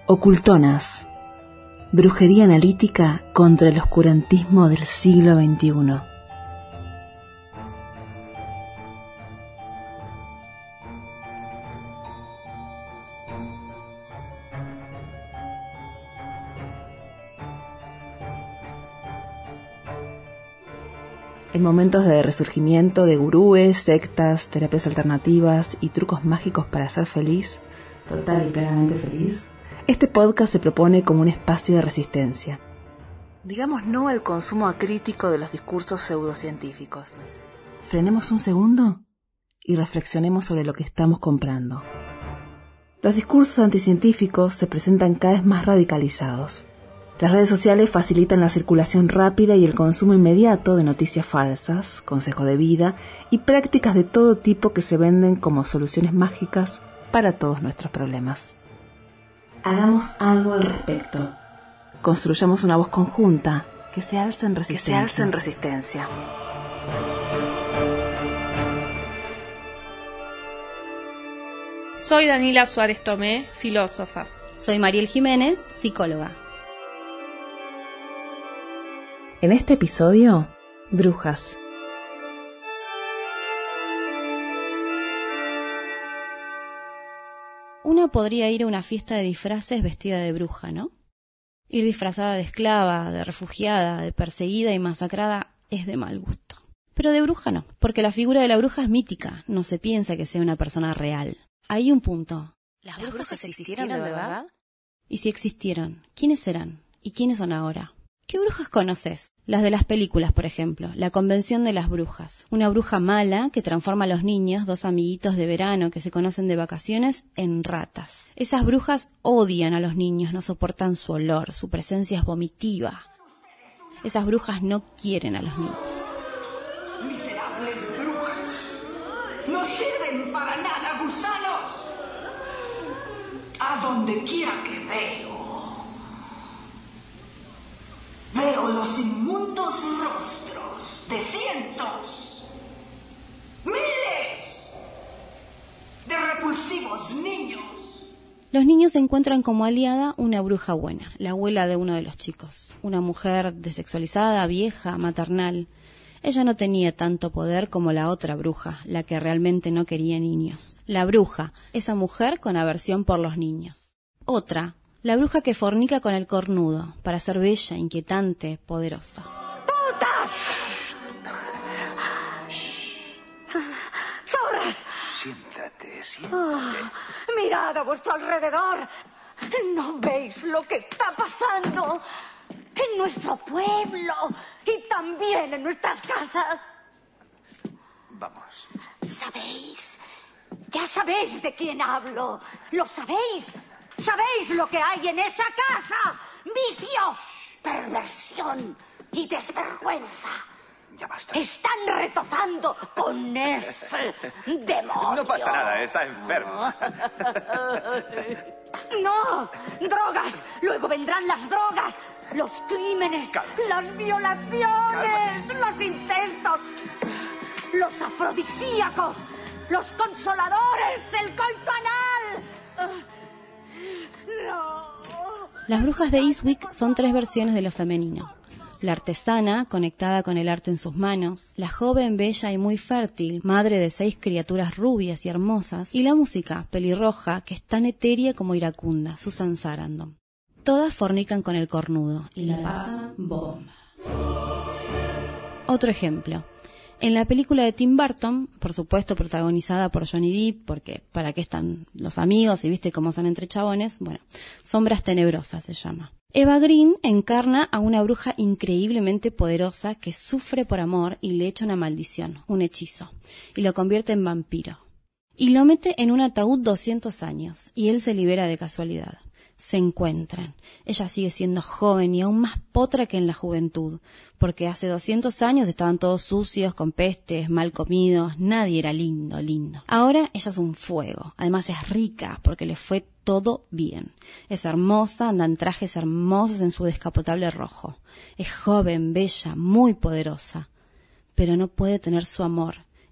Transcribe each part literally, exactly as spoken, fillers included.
Ocultonas. Brujería analítica contra el oscurantismo del siglo veintiuno. En momentos de resurgimiento de gurúes, sectas, terapias alternativas y trucos mágicos para ser feliz, total y plenamente feliz, este podcast se propone como un espacio de resistencia. Digamos no al consumo acrítico de los discursos pseudocientíficos. Frenemos un segundo y reflexionemos sobre lo que estamos comprando. Los discursos anticientíficos se presentan cada vez más radicalizados. Las redes sociales facilitan la circulación rápida y el consumo inmediato de noticias falsas, consejos de vida y prácticas de todo tipo que se venden como soluciones mágicas para todos nuestros problemas. Hagamos algo al respecto. Construyamos una voz conjunta que se alce en resistencia. Que se alce en resistencia. Soy Daniela Suárez Tomé, filósofa. Soy Mariel Jiménez, psicóloga. En este episodio, brujas. Una podría ir a una fiesta de disfraces vestida de bruja, ¿no? Ir disfrazada de esclava, de refugiada, de perseguida y masacrada es de mal gusto. Pero de bruja no, porque la figura de la bruja es mítica, no se piensa que sea una persona real. Hay un punto. ¿Las brujas, ¿Las brujas existieron de verdad? verdad? Y si existieron, ¿quiénes eran? ¿Y quiénes son ahora? ¿Qué brujas conoces? Las de las películas, por ejemplo, la Convención de las Brujas. Una bruja mala que transforma a los niños, dos amiguitos de verano que se conocen de vacaciones, en ratas. Esas brujas odian a los niños, no soportan su olor, su presencia es vomitiva. Esas brujas no quieren a los niños. ¡Miserables brujas! ¡No sirven para nada, gusanos! A donde quiera que veo, Veo los inmundos rostros de cientos, miles de repulsivos niños. Los niños encuentran como aliada una bruja buena, la abuela de uno de los chicos, una mujer desexualizada, vieja, maternal. Ella no tenía tanto poder como la otra bruja, la que realmente no quería niños. La bruja, esa mujer con aversión por los niños. Otra, la bruja que fornica con el cornudo, para ser bella, inquietante, poderosa. ¡Putas! ¡Zorras! Siéntate, siéntate. Oh, mirad a vuestro alrededor. ¿No veis lo que está pasando en nuestro pueblo y también en nuestras casas? Vamos. ¿Sabéis? Ya sabéis de quién hablo. ¿Lo sabéis? ¿Sabéis lo que hay en esa casa? Vicio, perversión y desvergüenza. Ya basta. Están retozando con ese demonio. No pasa nada, está enfermo. No, drogas. Luego vendrán las drogas, los crímenes, Calma. las violaciones, Cálmate. los incestos, los afrodisíacos, los consoladores, el coito anal. No. Las brujas de Eastwick son tres versiones de lo femenino. La artesana, conectada con el arte en sus manos, la joven, bella y muy fértil, madre de seis criaturas rubias y hermosas, y la música, pelirroja, que es tan etérea como iracunda, Susan Sarandon. Todas fornican con el cornudo, y la pasan bomba. Otro ejemplo. En la película de Tim Burton, por supuesto protagonizada por Johnny Depp, porque ¿para qué están los amigos y viste cómo son entre chabones? Bueno, Sombras Tenebrosas se llama. Eva Green encarna a una bruja increíblemente poderosa que sufre por amor y le echa una maldición, un hechizo, y lo convierte en vampiro. Y lo mete en un ataúd doscientos años, y él se libera de casualidad. Se encuentran. Ella sigue siendo joven y aún más potra que en la juventud, porque hace doscientos años estaban todos sucios, con pestes, mal comidos, nadie era lindo, lindo. Ahora ella es un fuego, además es rica, porque le fue todo bien. Es hermosa, anda en trajes hermosos en su descapotable rojo. Es joven, bella, muy poderosa, pero no puede tener su amor,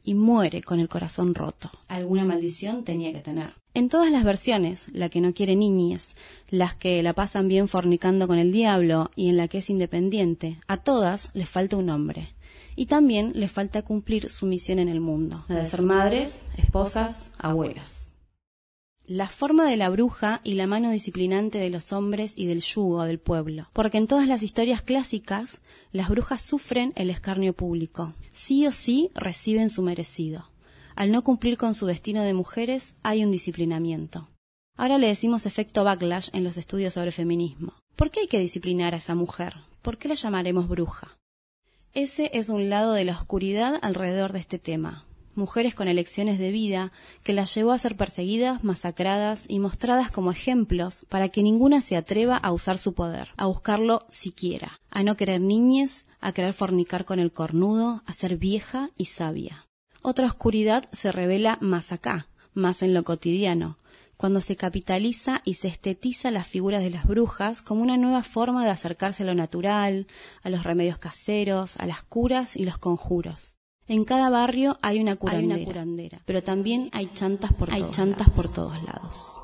y muere con el corazón roto. Alguna maldición tenía que tener. En todas las versiones, la que no quiere niñes, las que la pasan bien fornicando con el diablo y en la que es independiente, a todas les falta un hombre. Y también les falta cumplir su misión en el mundo, la de ser madres, esposas, abuelas. La forma de la bruja y la mano disciplinante de los hombres y del yugo del pueblo. Porque en todas las historias clásicas, las brujas sufren el escarnio público. Sí o sí reciben su merecido. Al no cumplir con su destino de mujeres, hay un disciplinamiento. Ahora le decimos efecto backlash en los estudios sobre feminismo. ¿Por qué hay que disciplinar a esa mujer? ¿Por qué la llamaremos bruja? Ese es un lado de la oscuridad alrededor de este tema. Mujeres con elecciones de vida que las llevó a ser perseguidas, masacradas y mostradas como ejemplos para que ninguna se atreva a usar su poder, a buscarlo siquiera, a no querer niñes, a querer fornicar con el cornudo, a ser vieja y sabia. Otra oscuridad se revela más acá, más en lo cotidiano, cuando se capitaliza y se estetiza las figuras de las brujas como una nueva forma de acercarse a lo natural, a los remedios caseros, a las curas y los conjuros. En cada barrio hay una curandera, hay una curandera pero también hay chantas por hay todos chantas lados. por todos lados.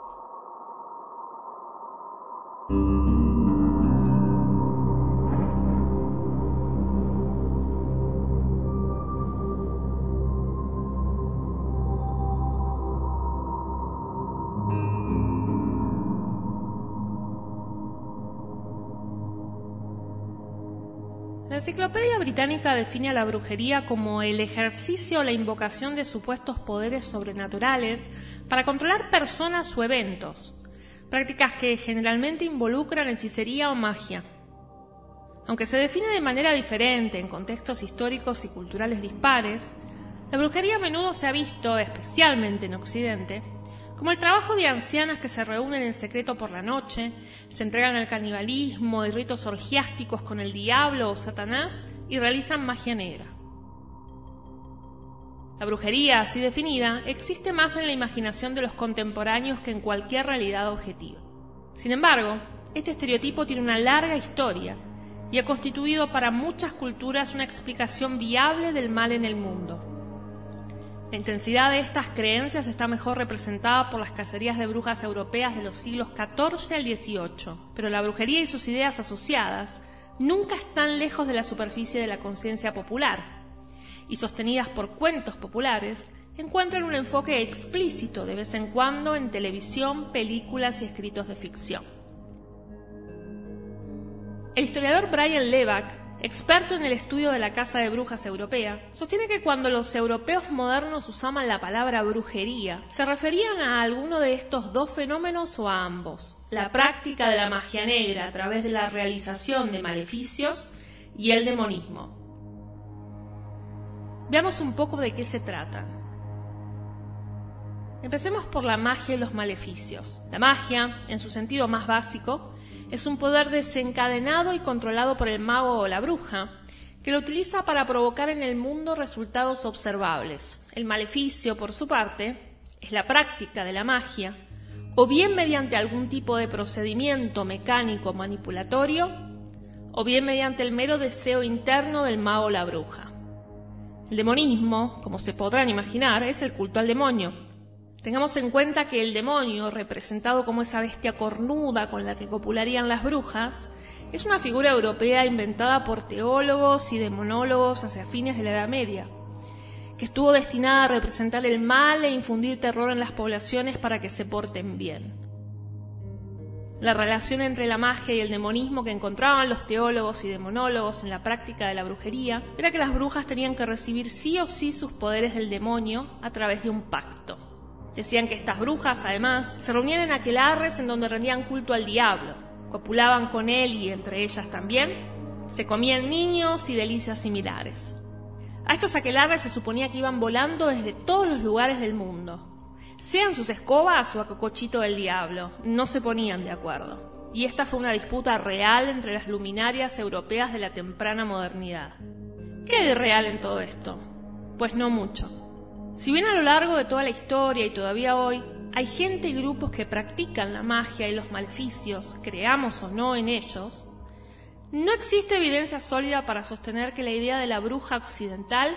La Enciclopedia Británica define a la brujería como el ejercicio o la invocación de supuestos poderes sobrenaturales para controlar personas o eventos, prácticas que generalmente involucran hechicería o magia. Aunque se define de manera diferente en contextos históricos y culturales dispares, la brujería a menudo se ha visto, especialmente en Occidente, como el trabajo de ancianas que se reúnen en secreto por la noche, se entregan al canibalismo y ritos orgiásticos con el diablo o Satanás y realizan magia negra. La brujería, así definida, existe más en la imaginación de los contemporáneos que en cualquier realidad objetiva. Sin embargo, este estereotipo tiene una larga historia y ha constituido para muchas culturas una explicación viable del mal en el mundo. La intensidad de estas creencias está mejor representada por las cacerías de brujas europeas de los siglos catorce al dieciocho, pero la brujería y sus ideas asociadas nunca están lejos de la superficie de la conciencia popular, y sostenidas por cuentos populares, encuentran un enfoque explícito de vez en cuando en televisión, películas y escritos de ficción. El historiador Brian Levack, experto en el estudio de la caza de brujas europea, sostiene que cuando los europeos modernos usaban la palabra brujería, se referían a alguno de estos dos fenómenos o a ambos: la práctica de la magia negra a través de la realización de maleficios y el demonismo. Veamos un poco de qué se trata. Empecemos por la magia y los maleficios. La magia, en su sentido más básico, es un poder desencadenado y controlado por el mago o la bruja, que lo utiliza para provocar en el mundo resultados observables. El maleficio, por su parte, es la práctica de la magia, o bien mediante algún tipo de procedimiento mecánico manipulatorio, o bien mediante el mero deseo interno del mago o la bruja. El demonismo, como se podrán imaginar, es el culto al demonio. Tengamos en cuenta que el demonio, representado como esa bestia cornuda con la que copularían las brujas, es una figura europea inventada por teólogos y demonólogos hacia fines de la Edad Media, que estuvo destinada a representar el mal e infundir terror en las poblaciones para que se porten bien. La relación entre la magia y el demonismo que encontraban los teólogos y demonólogos en la práctica de la brujería era que las brujas tenían que recibir sí o sí sus poderes del demonio a través de un pacto. Decían que estas brujas, además, se reunían en aquelarres en donde rendían culto al diablo, copulaban con él y entre ellas también, se comían niños y delicias similares. A estos aquelarres se suponía que iban volando desde todos los lugares del mundo. Sean sus escobas o a cocochito del diablo, no se ponían de acuerdo. Y esta fue una disputa real entre las luminarias europeas de la temprana modernidad. ¿Qué hay de real en todo esto? Pues no mucho. Si bien a lo largo de toda la historia y todavía hoy hay gente y grupos que practican la magia y los maleficios, creamos o no en ellos, no existe evidencia sólida para sostener que la idea de la bruja occidental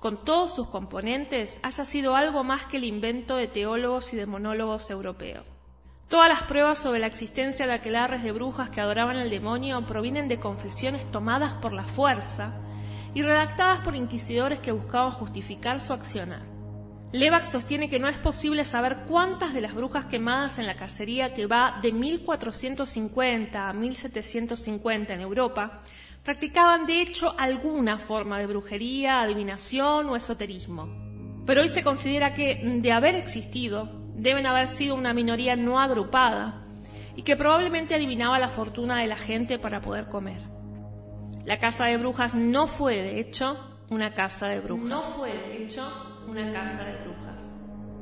con todos sus componentes, haya sido algo más que el invento de teólogos y de monólogos europeos. Todas las pruebas sobre la existencia de aquelarres de brujas que adoraban al demonio provienen de confesiones tomadas por la fuerza y redactadas por inquisidores que buscaban justificar su accionar. Levac sostiene que no es posible saber cuántas de las brujas quemadas en la cacería que va de mil cuatrocientos cincuenta a mil setecientos cincuenta en Europa practicaban de hecho alguna forma de brujería, adivinación o esoterismo. Pero hoy se considera que, de haber existido, deben haber sido una minoría no agrupada y que probablemente adivinaba la fortuna de la gente para poder comer. La casa de brujas no fue, de hecho, una casa de brujas. No fue, de hecho, una casa de brujas.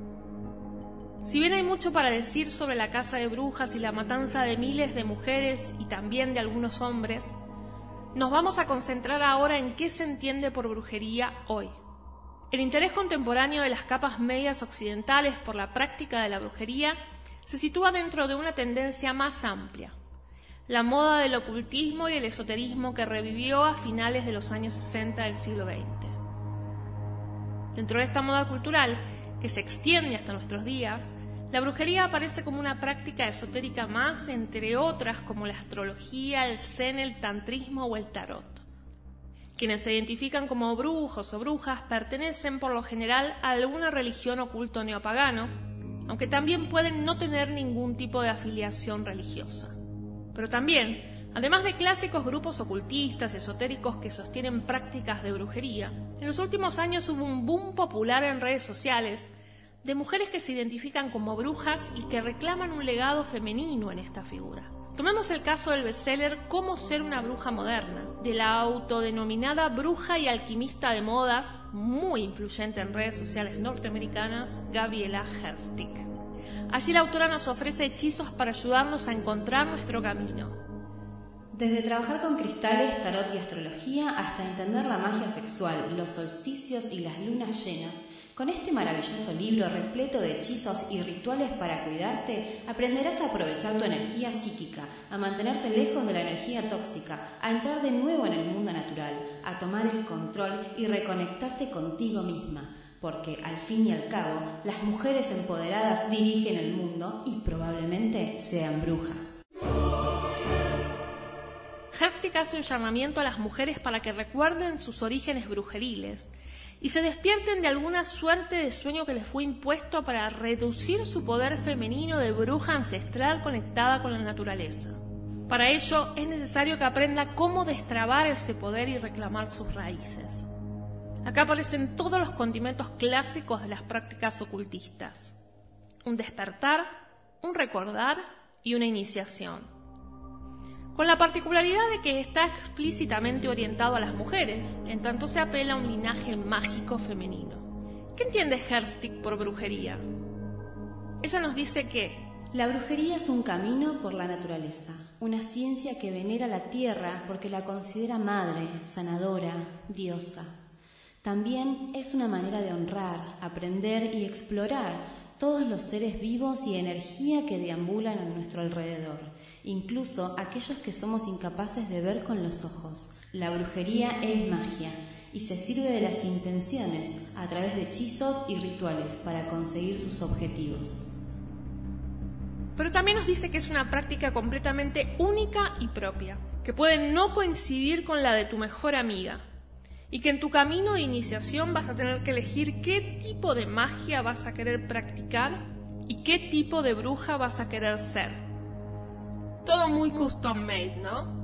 Si bien hay mucho para decir sobre la casa de brujas y la matanza de miles de mujeres y también de algunos hombres, nos vamos a concentrar ahora en qué se entiende por brujería hoy. El interés contemporáneo de las capas medias occidentales por la práctica de la brujería se sitúa dentro de una tendencia más amplia, la moda del ocultismo y el esoterismo que revivió a finales de los años sesenta del siglo veinte. Dentro de esta moda cultural, que se extiende hasta nuestros días, la brujería aparece como una práctica esotérica más, entre otras como la astrología, el zen, el tantrismo o el tarot. Quienes se identifican como brujos o brujas pertenecen por lo general a alguna religión oculto neopagano, aunque también pueden no tener ningún tipo de afiliación religiosa. Pero también, además de clásicos grupos ocultistas esotéricos que sostienen prácticas de brujería, en los últimos años hubo un boom popular en redes sociales de mujeres que se identifican como brujas y que reclaman un legado femenino en esta figura. Tomemos el caso del bestseller Cómo ser una bruja moderna, de la autodenominada bruja y alquimista de modas, muy influyente en redes sociales norteamericanas, Gabriela Herzig. Allí la autora nos ofrece hechizos para ayudarnos a encontrar nuestro camino. Desde trabajar con cristales, tarot y astrología hasta entender la magia sexual, los solsticios y las lunas llenas, con este maravilloso libro repleto de hechizos y rituales para cuidarte, aprenderás a aprovechar tu energía psíquica, a mantenerte lejos de la energía tóxica, a entrar de nuevo en el mundo natural, a tomar el control y reconectarte contigo misma, porque al fin y al cabo, las mujeres empoderadas dirigen el mundo y probablemente sean brujas. Herzig hace un llamamiento a las mujeres para que recuerden sus orígenes brujeriles y se despierten de alguna suerte de sueño que les fue impuesto para reducir su poder femenino de bruja ancestral conectada con la naturaleza. Para ello es necesario que aprenda cómo destrabar ese poder y reclamar sus raíces. Acá aparecen todos los condimentos clásicos de las prácticas ocultistas: un despertar, un recordar y una iniciación. Con la particularidad de que está explícitamente orientado a las mujeres, en tanto se apela a un linaje mágico femenino. ¿Qué entiende Herzig por brujería? Ella nos dice que la brujería es un camino por la naturaleza, una ciencia que venera la tierra porque la considera madre, sanadora, diosa. También es una manera de honrar, aprender y explorar todos los seres vivos y energía que deambulan a nuestro alrededor, incluso aquellos que somos incapaces de ver con los ojos. La brujería es magia y se sirve de las intenciones a través de hechizos y rituales para conseguir sus objetivos. Pero también nos dice que es una práctica completamente única y propia, que puede no coincidir con la de tu mejor amiga, y que en tu camino de iniciación vas a tener que elegir qué tipo de magia vas a querer practicar y qué tipo de bruja vas a querer ser. Todo muy custom made, ¿no?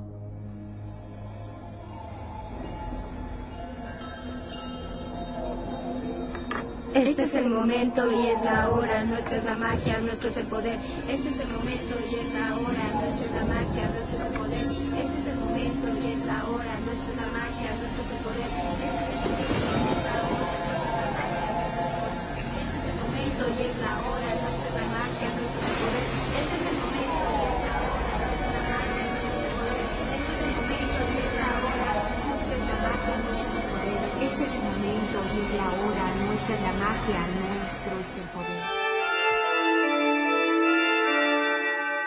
Este es el momento y es la hora, nuestra es la magia, nuestro es el poder. Este es el momento y es la hora, nuestra es la magia, nuestro es el poder. Este es el momento y es la hora, nuestra es la magia, nuestro es el poder. Este es el momento y es la hora, nuestra es la magia, nuestro es el poder. Este es el momento y es la hora, nuestra es la magia, nuestro es el poder. Este es el momento y es la hora, nuestra es la magia, nuestro es el poder. Este es el momento y es la hora, nuestra es la magia, nuestro es el poder. Tenemos que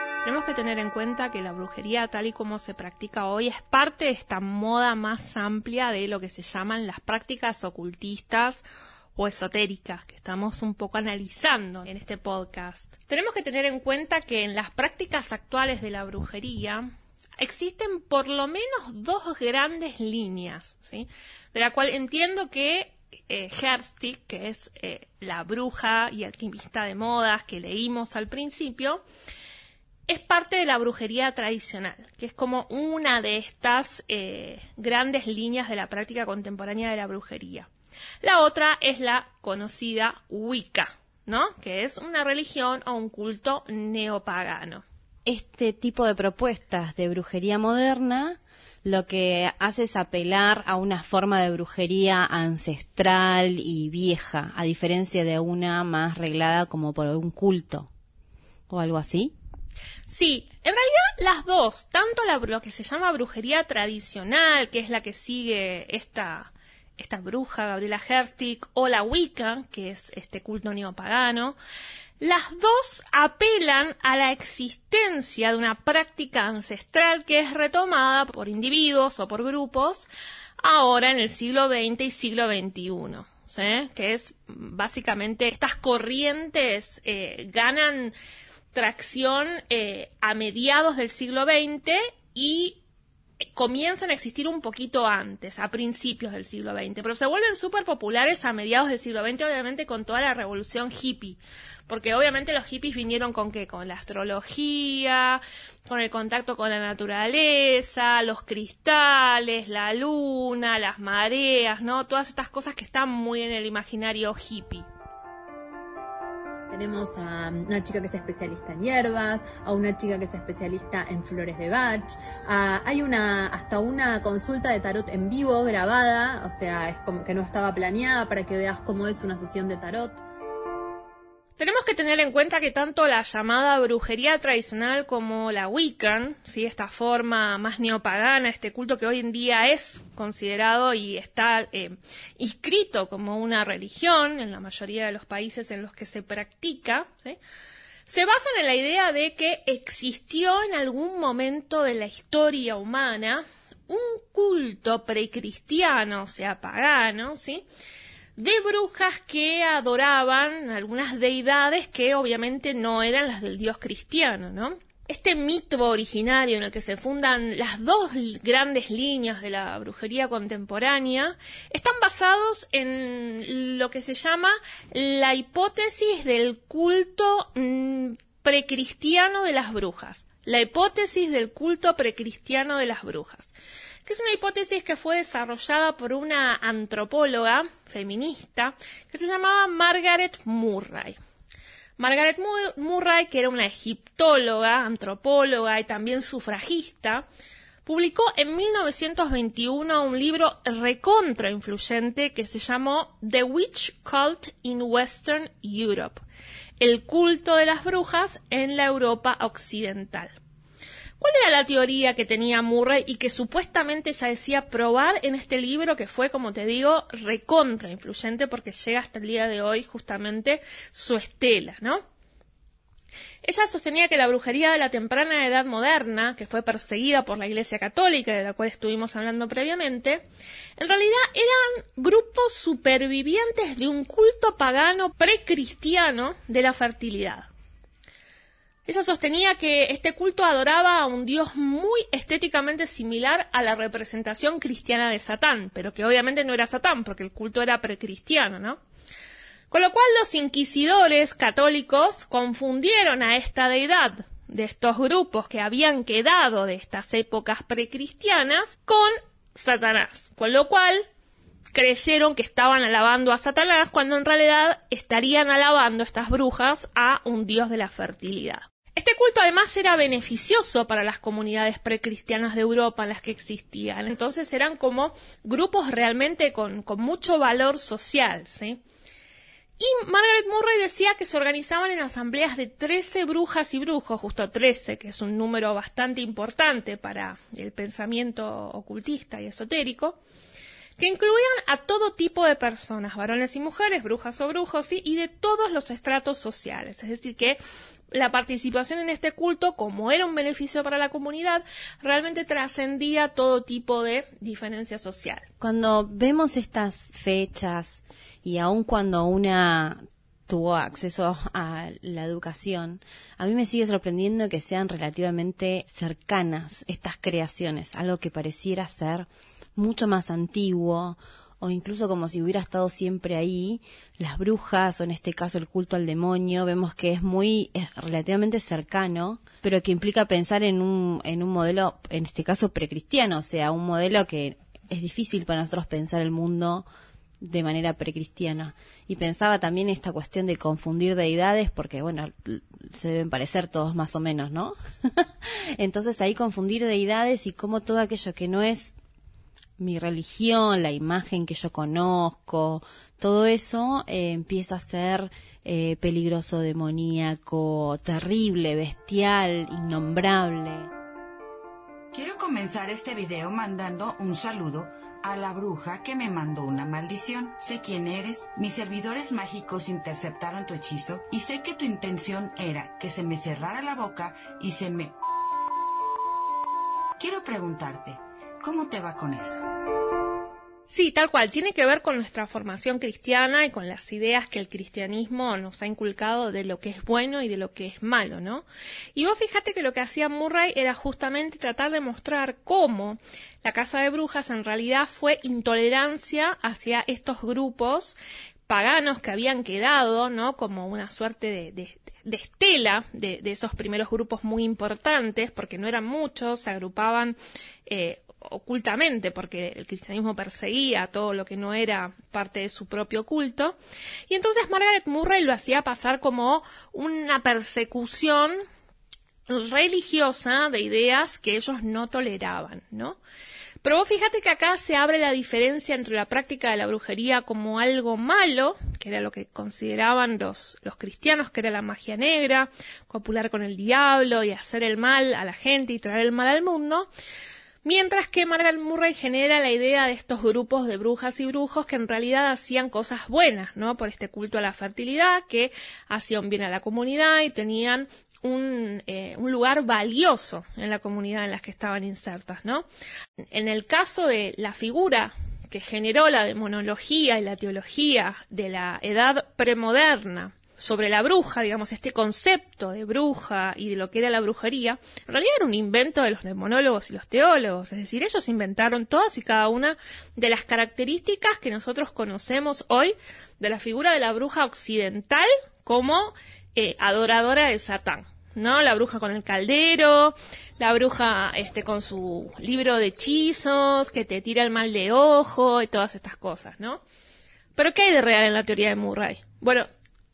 que tener en cuenta que la brujería tal y como se practica hoy es parte de esta moda más amplia de lo que se llaman las prácticas ocultistas o esotéricas, que estamos un poco analizando en este podcast. Tenemos que tener en cuenta que en las prácticas actuales de la brujería existen por lo menos dos grandes líneas, ¿sí? De la cual entiendo que eh, Herstik, que es eh, la bruja y alquimista de modas que leímos al principio, es parte de la brujería tradicional, que es como una de estas eh, grandes líneas de la práctica contemporánea de la brujería. La otra es la conocida Wicca, ¿no? Que es una religión o un culto neopagano. Este tipo de propuestas de brujería moderna lo que hace es apelar a una forma de brujería ancestral y vieja, a diferencia de una más reglada como por un culto o algo así. Sí, en realidad las dos, tanto la, lo que se llama brujería tradicional, que es la que sigue esta, esta bruja Gabriela Herstik, o la Wicca, que es este culto neopagano, las dos apelan a la existencia de una práctica ancestral que es retomada por individuos o por grupos ahora en el siglo veinte y siglo veintiuno, ¿sí? Que es básicamente estas corrientes eh, ganan tracción eh, a mediados del siglo veinte y comienzan a existir un poquito antes, a principios del siglo veinte, pero se vuelven súper populares a mediados del siglo veinte, obviamente con toda la revolución hippie, porque obviamente los hippies vinieron con ¿qué? Con la astrología, con el contacto con la naturaleza, los cristales, la luna, las mareas, ¿no? Todas estas cosas que están muy en el imaginario hippie. Tenemos a una chica que es especialista en hierbas, a una chica que es especialista en flores de Bach, a, hay una hasta una consulta de tarot en vivo grabada, o sea, es como que no estaba planeada para que veas cómo es una sesión de tarot. Tenemos que tener en cuenta que tanto la llamada brujería tradicional como la Wiccan, ¿sí? Esta forma más neopagana, este culto que hoy en día es considerado y está eh, inscrito como una religión en la mayoría de los países en los que se practica, ¿sí? Se basan en la idea de que existió en algún momento de la historia humana un culto precristiano, o sea, pagano, ¿sí? De brujas que adoraban algunas deidades que obviamente no eran las del dios cristiano, ¿no? Este mito originario en el que se fundan las dos grandes líneas de la brujería contemporánea están basados en lo que se llama la hipótesis del culto mmm, precristiano de las brujas. La hipótesis del culto precristiano de las brujas, que es una hipótesis que fue desarrollada por una antropóloga feminista que se llamaba Margaret Murray. Margaret Murray, que era una egiptóloga, antropóloga y también sufragista, publicó en mil novecientos veintiuno un libro recontra influyente que se llamó The Witch Cult in Western Europe, el culto de las brujas en la Europa occidental. ¿Cuál era la teoría que tenía Murray y que supuestamente ella decía probar en este libro, que fue, como te digo, recontra influyente porque llega hasta el día de hoy justamente su estela, ¿no? Ella sostenía que la brujería de la temprana edad moderna, que fue perseguida por la Iglesia Católica, de la cual estuvimos hablando previamente, en realidad eran grupos supervivientes de un culto pagano precristiano de la fertilidad. Ella sostenía que este culto adoraba a un dios muy estéticamente similar a la representación cristiana de Satán, pero que obviamente no era Satán, porque el culto era precristiano, ¿no? Con lo cual los inquisidores católicos confundieron a esta deidad de estos grupos que habían quedado de estas épocas precristianas con Satanás, con lo cual creyeron que estaban alabando a Satanás cuando en realidad estarían alabando estas brujas a un dios de la fertilidad. Este culto además era beneficioso para las comunidades precristianas de Europa en las que existían, entonces eran como grupos realmente con, con mucho valor social, ¿sí? Y Margaret Murray decía que se organizaban en asambleas de trece brujas y brujos, justo trece, que es un número bastante importante para el pensamiento ocultista y esotérico, que incluían a todo tipo de personas, varones y mujeres, brujas o brujos, ¿sí? Y de todos los estratos sociales, es decir, que la participación en este culto, como era un beneficio para la comunidad, realmente trascendía todo tipo de diferencia social. Cuando vemos estas fechas y aun cuando una tuvo acceso a la educación, a mí me sigue sorprendiendo que sean relativamente cercanas estas creaciones, algo que pareciera ser mucho más antiguo o incluso como si hubiera estado siempre ahí. Las brujas, o en este caso el culto al demonio, vemos que es muy, es relativamente cercano, pero que implica pensar en un, en un modelo, en este caso precristiano, o sea, un modelo que es difícil para nosotros pensar el mundo de manera precristiana. Y pensaba también esta cuestión de confundir deidades, porque bueno, se deben parecer todos más o menos, ¿no? Entonces ahí confundir deidades y cómo todo aquello que no es mi religión, la imagen que yo conozco, todo eso eh, empieza a ser eh, peligroso, demoníaco, terrible, bestial, innombrable. Quiero comenzar este video mandando un saludo a la bruja que me mandó una maldición. Sé quién eres, mis servidores mágicos interceptaron tu hechizo y sé que tu intención era que se me cerrara la boca y se me... Quiero preguntarte, ¿cómo te va con eso? Sí, tal cual, tiene que ver con nuestra formación cristiana y con las ideas que el cristianismo nos ha inculcado de lo que es bueno y de lo que es malo, ¿no? Y vos fíjate que lo que hacía Murray era justamente tratar de mostrar cómo la Casa de Brujas en realidad fue intolerancia hacia estos grupos paganos que habían quedado, ¿no? Como una suerte de, de, de estela de, de esos primeros grupos muy importantes, porque no eran muchos, se agrupaban eh, ocultamente, porque el cristianismo perseguía todo lo que no era parte de su propio culto. Y entonces Margaret Murray lo hacía pasar como una persecución religiosa de ideas que ellos no toleraban, ¿no? Pero vos fíjate que acá se abre la diferencia entre la práctica de la brujería como algo malo, que era lo que consideraban los, los cristianos, que era la magia negra, copular con el diablo y hacer el mal a la gente y traer el mal al mundo, mientras que Margaret Murray genera la idea de estos grupos de brujas y brujos que en realidad hacían cosas buenas, ¿no? Por este culto a la fertilidad, que hacían bien a la comunidad y tenían Un, eh, un lugar valioso en la comunidad en la que estaban insertas, ¿no? En el caso de la figura que generó la demonología y la teología de la edad premoderna sobre la bruja, digamos, este concepto de bruja y de lo que era la brujería, en realidad era un invento de los demonólogos y los teólogos, es decir, ellos inventaron todas y cada una de las características que nosotros conocemos hoy de la figura de la bruja occidental como eh, adoradora de Satán, ¿no? La bruja con el caldero, la bruja este con su libro de hechizos, que te tira el mal de ojo y todas estas cosas, ¿no? ¿Pero qué hay de real en la teoría de Murray? Bueno,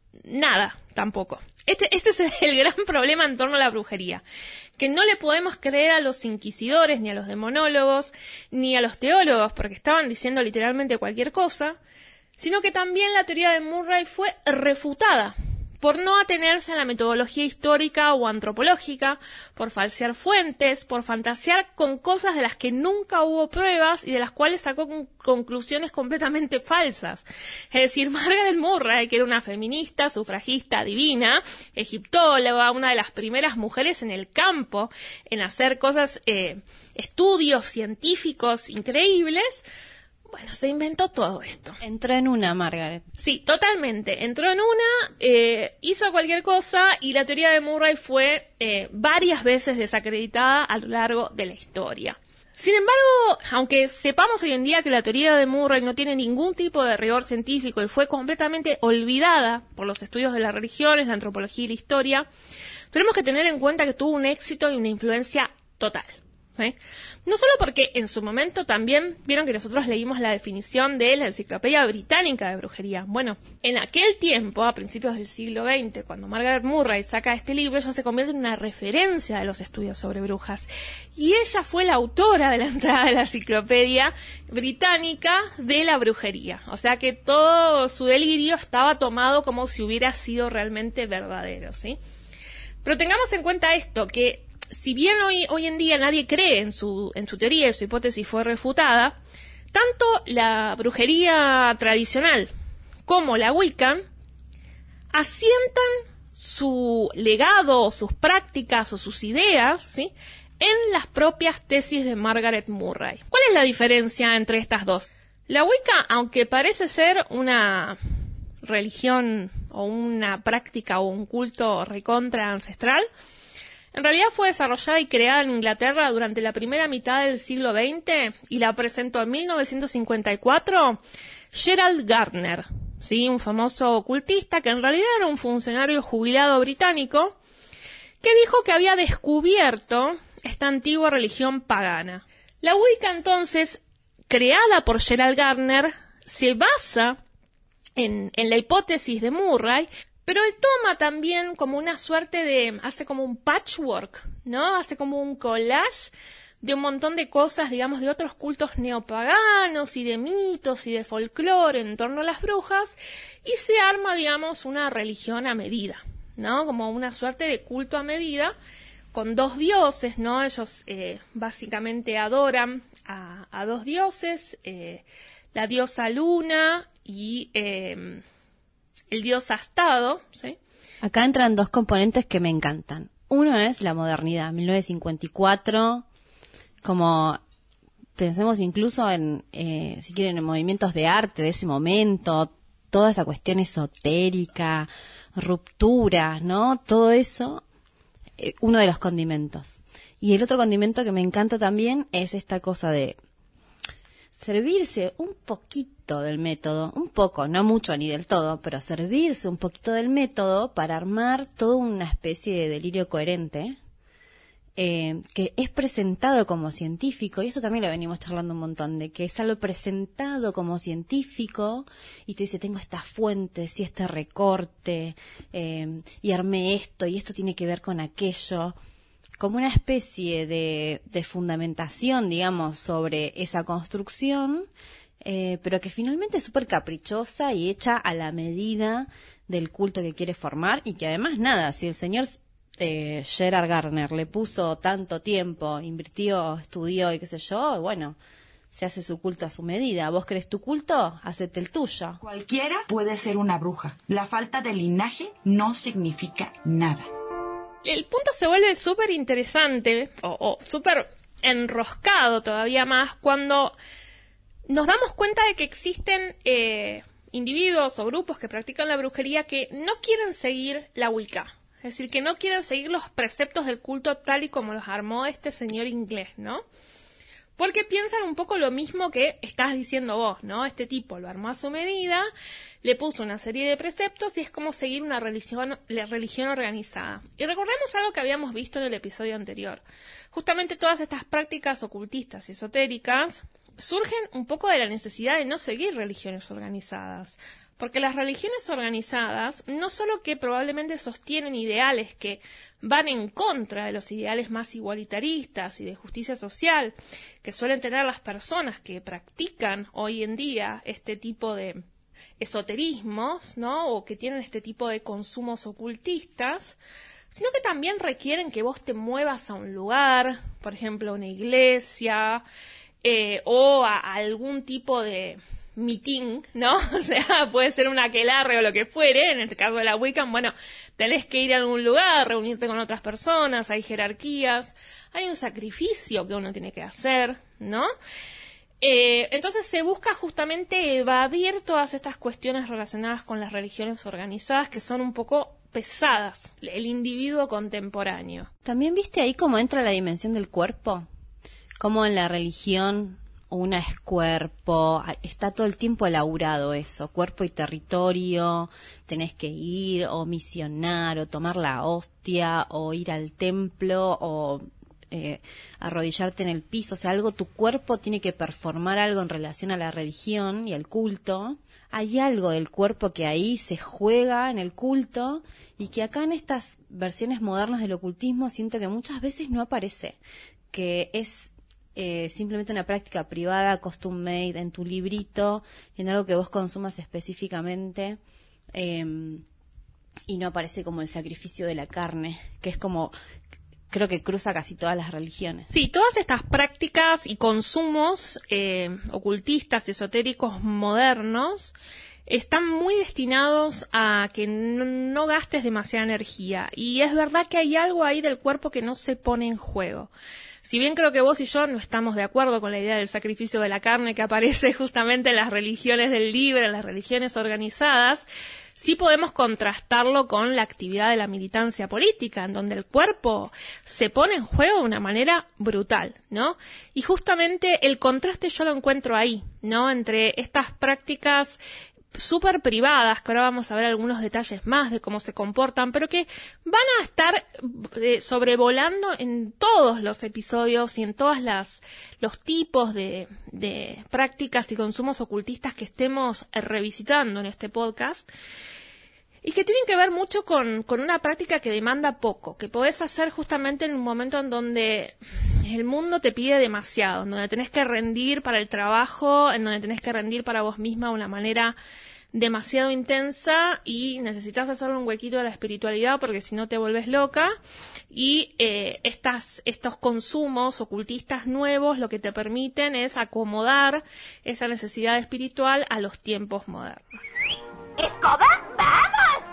nada, tampoco. Este, este es el gran problema en torno a la brujería, que no le podemos creer a los inquisidores, ni a los demonólogos, ni a los teólogos, porque estaban diciendo literalmente cualquier cosa, sino que también la teoría de Murray fue refutada por no atenerse a la metodología histórica o antropológica, por falsear fuentes, por fantasear con cosas de las que nunca hubo pruebas y de las cuales sacó con conclusiones completamente falsas. Es decir, Margaret Murray, que era una feminista, sufragista, divina, egiptóloga, una de las primeras mujeres en el campo en hacer cosas, eh, estudios científicos increíbles, bueno, se inventó todo esto. Entró en una, Margaret. Sí, totalmente. Entró en una, eh, hizo cualquier cosa y la teoría de Murray fue eh, varias veces desacreditada a lo largo de la historia. Sin embargo, aunque sepamos hoy en día que la teoría de Murray no tiene ningún tipo de rigor científico y fue completamente olvidada por los estudios de las religiones, la antropología y la historia, tenemos que tener en cuenta que tuvo un éxito y una influencia total. ¿Sí? No solo porque en su momento también vieron que nosotros leímos la definición de la Enciclopedia Británica de Brujería. Bueno, en aquel tiempo, a principios del siglo veinte, cuando Margaret Murray saca este libro, ella se convierte en una referencia de los estudios sobre brujas. Y ella fue la autora de la entrada de la Enciclopedia Británica de la Brujería. O sea que todo su delirio estaba tomado como si hubiera sido realmente verdadero, ¿sí? Pero tengamos en cuenta esto, que si bien hoy, hoy en día nadie cree en su, en su teoría y su hipótesis fue refutada, tanto la brujería tradicional como la Wiccan asientan su legado, sus prácticas o sus ideas, ¿sí?, en las propias tesis de Margaret Murray. ¿Cuál es la diferencia entre estas dos? La Wicca, aunque parece ser una religión o una práctica o un culto recontra ancestral, en realidad fue desarrollada y creada en Inglaterra durante la primera mitad del siglo veinte y la presentó en mil novecientos cincuenta y cuatro Gerald Gardner, ¿sí?, un famoso ocultista que en realidad era un funcionario jubilado británico que dijo que había descubierto esta antigua religión pagana. La Wicca, entonces, creada por Gerald Gardner, se basa en, en la hipótesis de Murray, pero él toma también como una suerte de, hace como un patchwork, ¿no? Hace como un collage de un montón de cosas, digamos, de otros cultos neopaganos y de mitos y de folclore en torno a las brujas, y se arma, digamos, una religión a medida, ¿no? Como una suerte de culto a medida, con dos dioses, ¿no? Ellos eh, básicamente adoran a, a dos dioses, eh, la diosa Luna y eh, el dios Astado, ¿sí? Acá entran dos componentes que me encantan. Uno es la modernidad, mil novecientos cincuenta y cuatro, como pensemos incluso en, eh, si quieren, en movimientos de arte de ese momento, toda esa cuestión esotérica, rupturas, ¿no? Todo eso, eh, uno de los condimentos. Y el otro condimento que me encanta también es esta cosa de servirse un poquito del método, un poco, no mucho ni del todo, pero servirse un poquito del método para armar toda una especie de delirio coherente, eh, que es presentado como científico, y esto también lo venimos charlando un montón, de que es algo presentado como científico, y te dice, tengo estas fuentes y este recorte, eh, y armé esto, y esto tiene que ver con aquello, como una especie de, de fundamentación, digamos, sobre esa construcción, eh, pero que finalmente es súper caprichosa y hecha a la medida del culto que quiere formar, y que además, nada, si el señor eh, Gerald Gardner le puso tanto tiempo, invirtió, estudió y qué sé yo, bueno, se hace su culto a su medida. ¿Vos querés tu culto? Hacete el tuyo. Cualquiera puede ser una bruja. La falta de linaje no significa nada. El punto se vuelve súper interesante o, o súper enroscado todavía más cuando nos damos cuenta de que existen eh, individuos o grupos que practican la brujería que no quieren seguir la Wicca. Es decir, que no quieren seguir los preceptos del culto tal y como los armó este señor inglés, ¿no? Porque piensan un poco lo mismo que estás diciendo vos, ¿no? Este tipo lo armó a su medida, le puso una serie de preceptos y es como seguir una religión, la religión organizada. Y recordemos algo que habíamos visto en el episodio anterior. Justamente todas estas prácticas ocultistas y esotéricas surgen un poco de la necesidad de no seguir religiones organizadas. Porque las religiones organizadas no solo que probablemente sostienen ideales que van en contra de los ideales más igualitaristas y de justicia social que suelen tener las personas que practican hoy en día este tipo de esoterismos, ¿no? O que tienen este tipo de consumos ocultistas, sino que también requieren que vos te muevas a un lugar, por ejemplo, a una iglesia, eh, o a, a algún tipo de meeting, ¿no? O sea, puede ser un aquelarre o lo que fuere. En el caso de la Wicca, bueno, tenés que ir a algún lugar, reunirte con otras personas, hay jerarquías, hay un sacrificio que uno tiene que hacer, ¿no? Eh, entonces se busca justamente evadir todas estas cuestiones relacionadas con las religiones organizadas que son un poco pesadas, el individuo contemporáneo. También viste ahí cómo entra la dimensión del cuerpo, cómo en la religión una es cuerpo, está todo el tiempo elaborado eso, cuerpo y territorio, tenés que ir o misionar o tomar la hostia o ir al templo o eh, arrodillarte en el piso, o sea, algo, tu cuerpo tiene que performar algo en relación a la religión y al culto. Hay algo del cuerpo que ahí se juega en el culto y que acá en estas versiones modernas del ocultismo siento que muchas veces no aparece, que es Eh, simplemente una práctica privada, custom made, en tu librito, en algo que vos consumas específicamente, eh, y no aparece como el sacrificio de la carne, que es como, creo que cruza casi todas las religiones. Sí, todas estas prácticas y consumos eh, ocultistas, esotéricos, modernos, están muy destinados a que no, no gastes demasiada energía. Y es verdad que hay algo ahí del cuerpo que no se pone en juego. Si bien creo que vos y yo no estamos de acuerdo con la idea del sacrificio de la carne que aparece justamente en las religiones del libre, en las religiones organizadas, sí podemos contrastarlo con la actividad de la militancia política, en donde el cuerpo se pone en juego de una manera brutal, ¿no? Y justamente el contraste yo lo encuentro ahí, ¿no? Entre estas prácticas súper privadas, que ahora vamos a ver algunos detalles más de cómo se comportan, pero que van a estar eh, sobrevolando en todos los episodios y en todos las, los tipos de, de prácticas y consumos ocultistas que estemos eh, revisitando en este podcast, y que tienen que ver mucho con, con una práctica que demanda poco, que podés hacer justamente en un momento en donde el mundo te pide demasiado, en donde tenés que rendir para el trabajo, en donde tenés que rendir para vos misma de una manera demasiado intensa y necesitas hacerle un huequito a la espiritualidad porque si no te vuelves loca. Y eh, estas, estos consumos ocultistas nuevos lo que te permiten es acomodar esa necesidad espiritual a los tiempos modernos. ¡Escoba, vamos!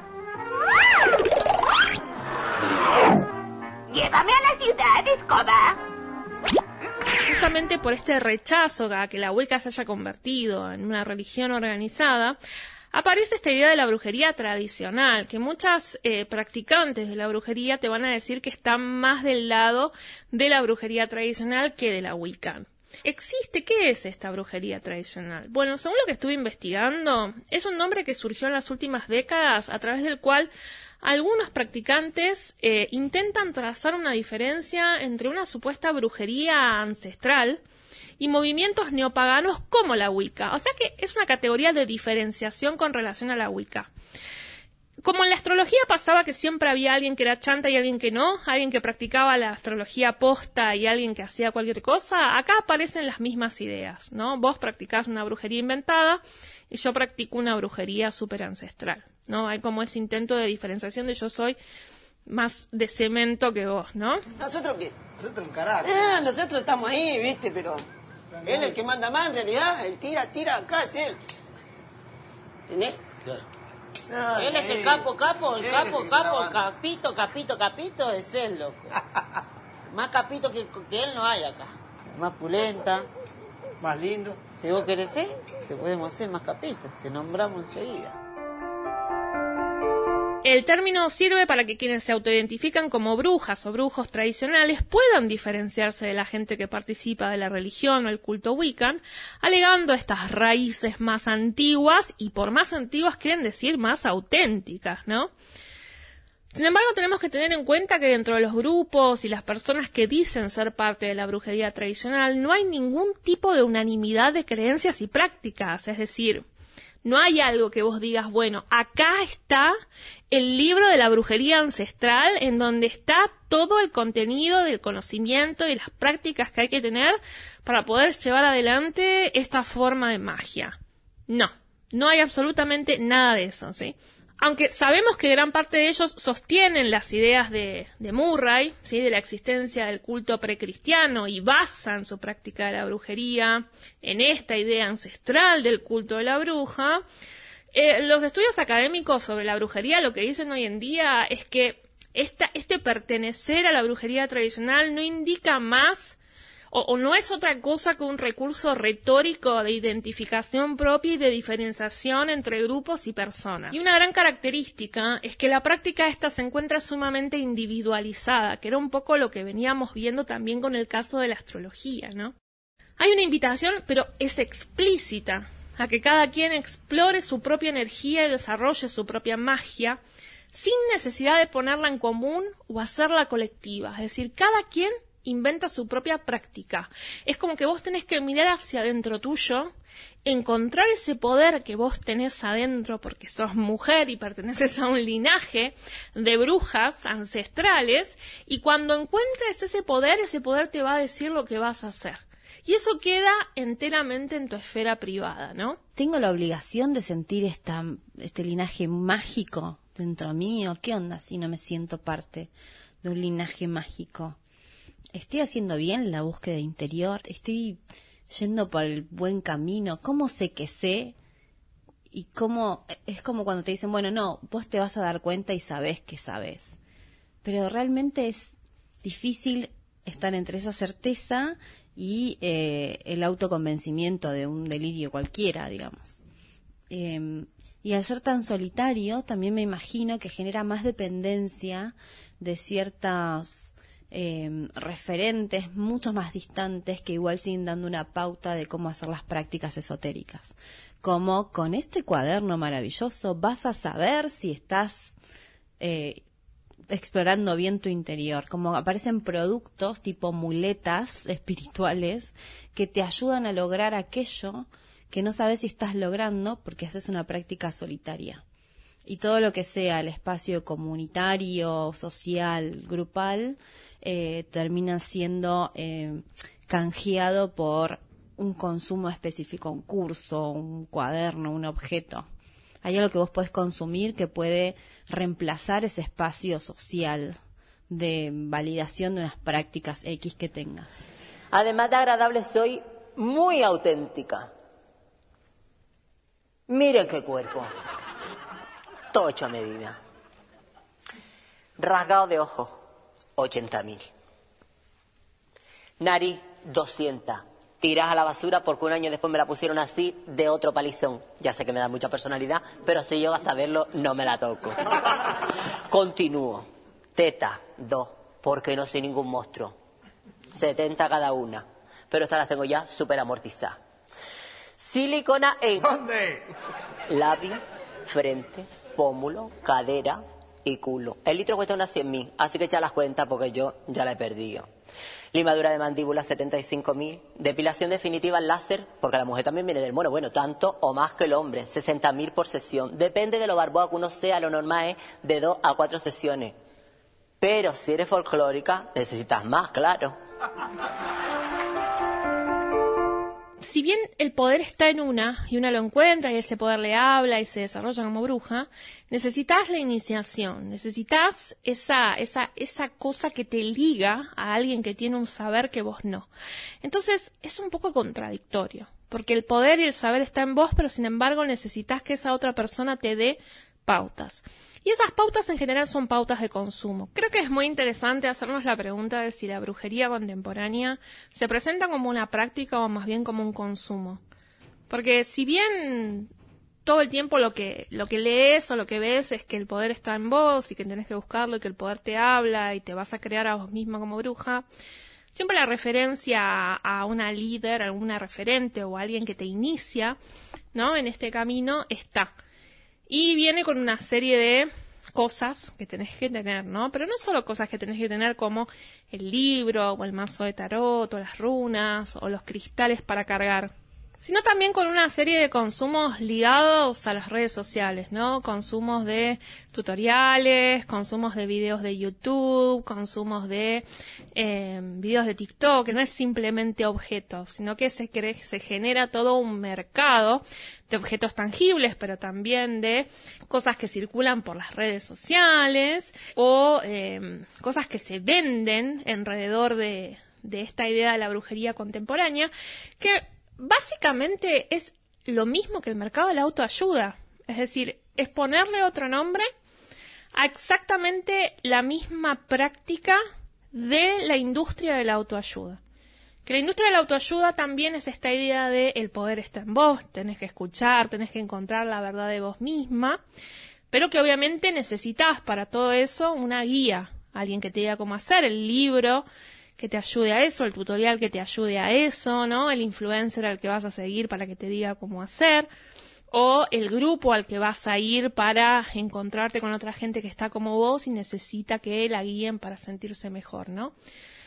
¡Llévame a la ciudad, Escoba! Justamente por este rechazo a que la Wicca se haya convertido en una religión organizada, aparece esta idea de la brujería tradicional, que muchas eh, practicantes de la brujería te van a decir que están más del lado de la brujería tradicional que de la Wicca. ¿Existe? ¿Qué es esta brujería tradicional? Bueno, según lo que estuve investigando, es un nombre que surgió en las últimas décadas a través del cual algunos practicantes eh, intentan trazar una diferencia entre una supuesta brujería ancestral y movimientos neopaganos como la Wicca. O sea que es una categoría de diferenciación con relación a la Wicca. Como en la astrología pasaba que siempre había alguien que era chanta y alguien que no, alguien que practicaba la astrología posta y alguien que hacía cualquier cosa, acá aparecen las mismas ideas, ¿no? Vos practicás una brujería inventada y yo practico una brujería súper ancestral, ¿no? Hay como ese intento de diferenciación de yo soy más de cemento que vos, ¿no? ¿Nosotros qué? Nosotros un carajo. Eh, nosotros estamos ahí, ¿viste? Pero él es el que manda más en realidad. Él tira, tira, acá es él. ¿Entendés? Claro. No, él es el capo, capo, el capo, capo, el capito, capito, capito, es él, loco. Más capito que, que él no hay acá. Más pulenta. Más lindo. Si vos querés ser, te podemos hacer más capitos. Te nombramos enseguida. El término sirve para que quienes se autoidentifican como brujas o brujos tradicionales puedan diferenciarse de la gente que participa de la religión o el culto Wiccan, alegando estas raíces más antiguas, y por más antiguas quieren decir más auténticas, ¿no? Sin embargo, tenemos que tener en cuenta que dentro de los grupos y las personas que dicen ser parte de la brujería tradicional no hay ningún tipo de unanimidad de creencias y prácticas, es decir, no hay algo que vos digas, bueno, acá está el libro de la brujería ancestral en donde está todo el contenido del conocimiento y las prácticas que hay que tener para poder llevar adelante esta forma de magia. No, no hay absolutamente nada de eso, ¿sí? Aunque sabemos que gran parte de ellos sostienen las ideas de, de Murray, ¿sí?, de la existencia del culto precristiano y basan su práctica de la brujería en esta idea ancestral del culto de la bruja, eh, los estudios académicos sobre la brujería lo que dicen hoy en día es que esta, este pertenecer a la brujería tradicional no indica más O, o no es otra cosa que un recurso retórico de identificación propia y de diferenciación entre grupos y personas. Y una gran característica es que la práctica esta se encuentra sumamente individualizada, que era un poco lo que veníamos viendo también con el caso de la astrología, ¿no? Hay una invitación, pero es explícita, a que cada quien explore su propia energía y desarrolle su propia magia, sin necesidad de ponerla en común o hacerla colectiva. Es decir, cada quien inventa su propia práctica. Es como que vos tenés que mirar hacia adentro tuyo, encontrar ese poder que vos tenés adentro porque sos mujer y perteneces a un linaje de brujas ancestrales, y cuando encuentres ese poder, ese poder te va a decir lo que vas a hacer. Y eso queda enteramente en tu esfera privada, ¿no? ¿Tengo la obligación de sentir esta, este linaje mágico dentro mío? ¿Qué onda si no me siento parte de un linaje mágico? ¿Estoy haciendo bien la búsqueda interior? ¿Estoy yendo por el buen camino? ¿Cómo sé que sé y cómo es como cuando te dicen, bueno, no, vos te vas a dar cuenta y sabés que sabés. Pero realmente es difícil estar entre esa certeza y eh, el autoconvencimiento de un delirio cualquiera, digamos. Eh, y al ser tan solitario, también me imagino que genera más dependencia de ciertos eh, referentes mucho más distantes que igual siguen dando una pauta de cómo hacer las prácticas esotéricas. Como con este cuaderno maravilloso vas a saber si estás eh, explorando bien tu interior. Como aparecen productos tipo muletas espirituales que te ayudan a lograr aquello que no sabes si estás logrando porque haces una práctica solitaria. Y todo lo que sea el espacio comunitario, social, grupal, eh, termina siendo eh, canjeado por un consumo específico, un curso, un cuaderno, un objeto. Hay algo que vos podés consumir que puede reemplazar ese espacio social de validación de unas prácticas X que tengas. Además de agradable, soy muy auténtica. Miren qué cuerpo. Todo hecho a medida. Rasgado de ojos, ochenta mil. Nariz, doscientas. Tiras a la basura porque un año después me la pusieron así de otro palizón. Ya sé que me da mucha personalidad, pero si yo a saberlo no me la toco. Continúo. Teta, dos, porque no soy ningún monstruo. setenta cada una. Pero estas las tengo ya súper amortizadas. Silicona en... ¿Dónde? Labio, frente, pómulo, cadera y culo. El litro cuesta unas cien mil, así que echa las cuentas porque yo ya la he perdido. Limadura de mandíbula, setenta y cinco mil. Depilación definitiva en láser, porque la mujer también viene del mono. Bueno, tanto o más que el hombre, sesenta mil por sesión. Depende de lo barboa que uno sea, lo normal es de dos a cuatro sesiones. Pero si eres folclórica, necesitas más, claro. Si bien el poder está en una, y una lo encuentra, y ese poder le habla y se desarrolla como bruja, necesitas la iniciación, necesitas esa, esa, esa cosa que te liga a alguien que tiene un saber que vos no. Entonces, es un poco contradictorio, porque el poder y el saber está en vos, pero sin embargo necesitas que esa otra persona te dé pautas. Y esas pautas en general son pautas de consumo. Creo que es muy interesante hacernos la pregunta de si la brujería contemporánea se presenta como una práctica o más bien como un consumo. Porque si bien todo el tiempo lo que, lo que lees o lo que ves es que el poder está en vos y que tenés que buscarlo y que el poder te habla y te vas a crear a vos misma como bruja, siempre la referencia a una líder, a una referente o a alguien que te inicia, ¿no?, en este camino está. Y viene con una serie de cosas que tenés que tener, ¿no? Pero no solo cosas que tenés que tener como el libro, o el mazo de tarot, o las runas, o los cristales para cargar, sino también con una serie de consumos ligados a las redes sociales, ¿no? Consumos de tutoriales, consumos de videos de YouTube, consumos de eh, videos de TikTok, que no es simplemente objetos, sino que se, cree, se genera todo un mercado de objetos tangibles, pero también de cosas que circulan por las redes sociales o eh, cosas que se venden alrededor de, de esta idea de la brujería contemporánea, que básicamente es lo mismo que el mercado de la autoayuda. Es decir, es ponerle otro nombre a exactamente la misma práctica de la industria de la autoayuda. Que la industria de la autoayuda también es esta idea de el poder está en vos, tenés que escuchar, tenés que encontrar la verdad de vos misma, pero que obviamente necesitas para todo eso una guía, alguien que te diga cómo hacer, el libro que te ayude a eso, el tutorial que te ayude a eso, ¿no? El influencer al que vas a seguir para que te diga cómo hacer, o el grupo al que vas a ir para encontrarte con otra gente que está como vos y necesita que la guíen para sentirse mejor, ¿no?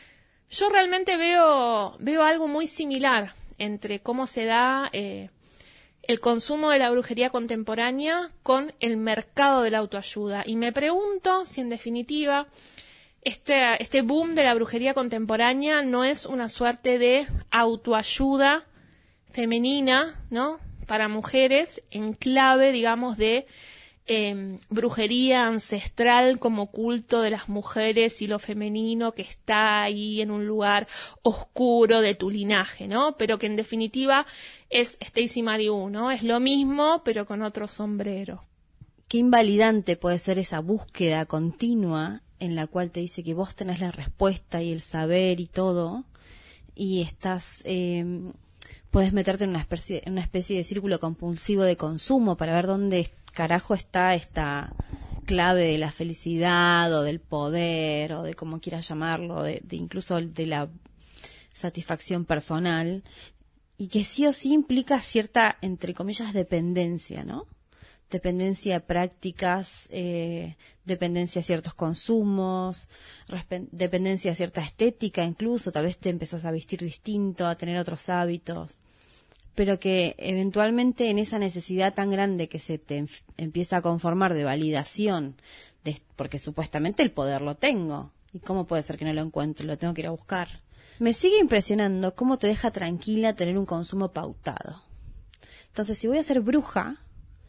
Yo realmente veo, veo algo muy similar entre cómo se da eh, el consumo de la brujería contemporánea con el mercado de la autoayuda. Y me pregunto si en definitiva este, este boom de la brujería contemporánea no es una suerte de autoayuda femenina, ¿no?, para mujeres en clave, digamos, de eh, brujería ancestral como culto de las mujeres y lo femenino que está ahí en un lugar oscuro de tu linaje, ¿no? Pero que en definitiva es Stacy Malibu, ¿no? Es lo mismo, pero con otro sombrero. Qué invalidante puede ser esa búsqueda continua en la cual te dice que vos tenés la respuesta y el saber y todo, y estás... Eh, puedes meterte en una especie, en una especie de círculo compulsivo de consumo para ver dónde carajo está esta clave de la felicidad o del poder o de como quieras llamarlo, de, de incluso de la satisfacción personal, y que sí o sí implica cierta, entre comillas, dependencia, ¿no? Dependencia de prácticas, eh, dependencia a ciertos consumos, respe- dependencia a cierta estética incluso, tal vez te empezás a vestir distinto, a tener otros hábitos, pero que eventualmente en esa necesidad tan grande que se te em- empieza a conformar de validación, de, porque supuestamente el poder lo tengo, ¿y cómo puede ser que no lo encuentre? Lo tengo que ir a buscar. Me sigue impresionando cómo te deja tranquila tener un consumo pautado. Entonces, si voy a ser bruja,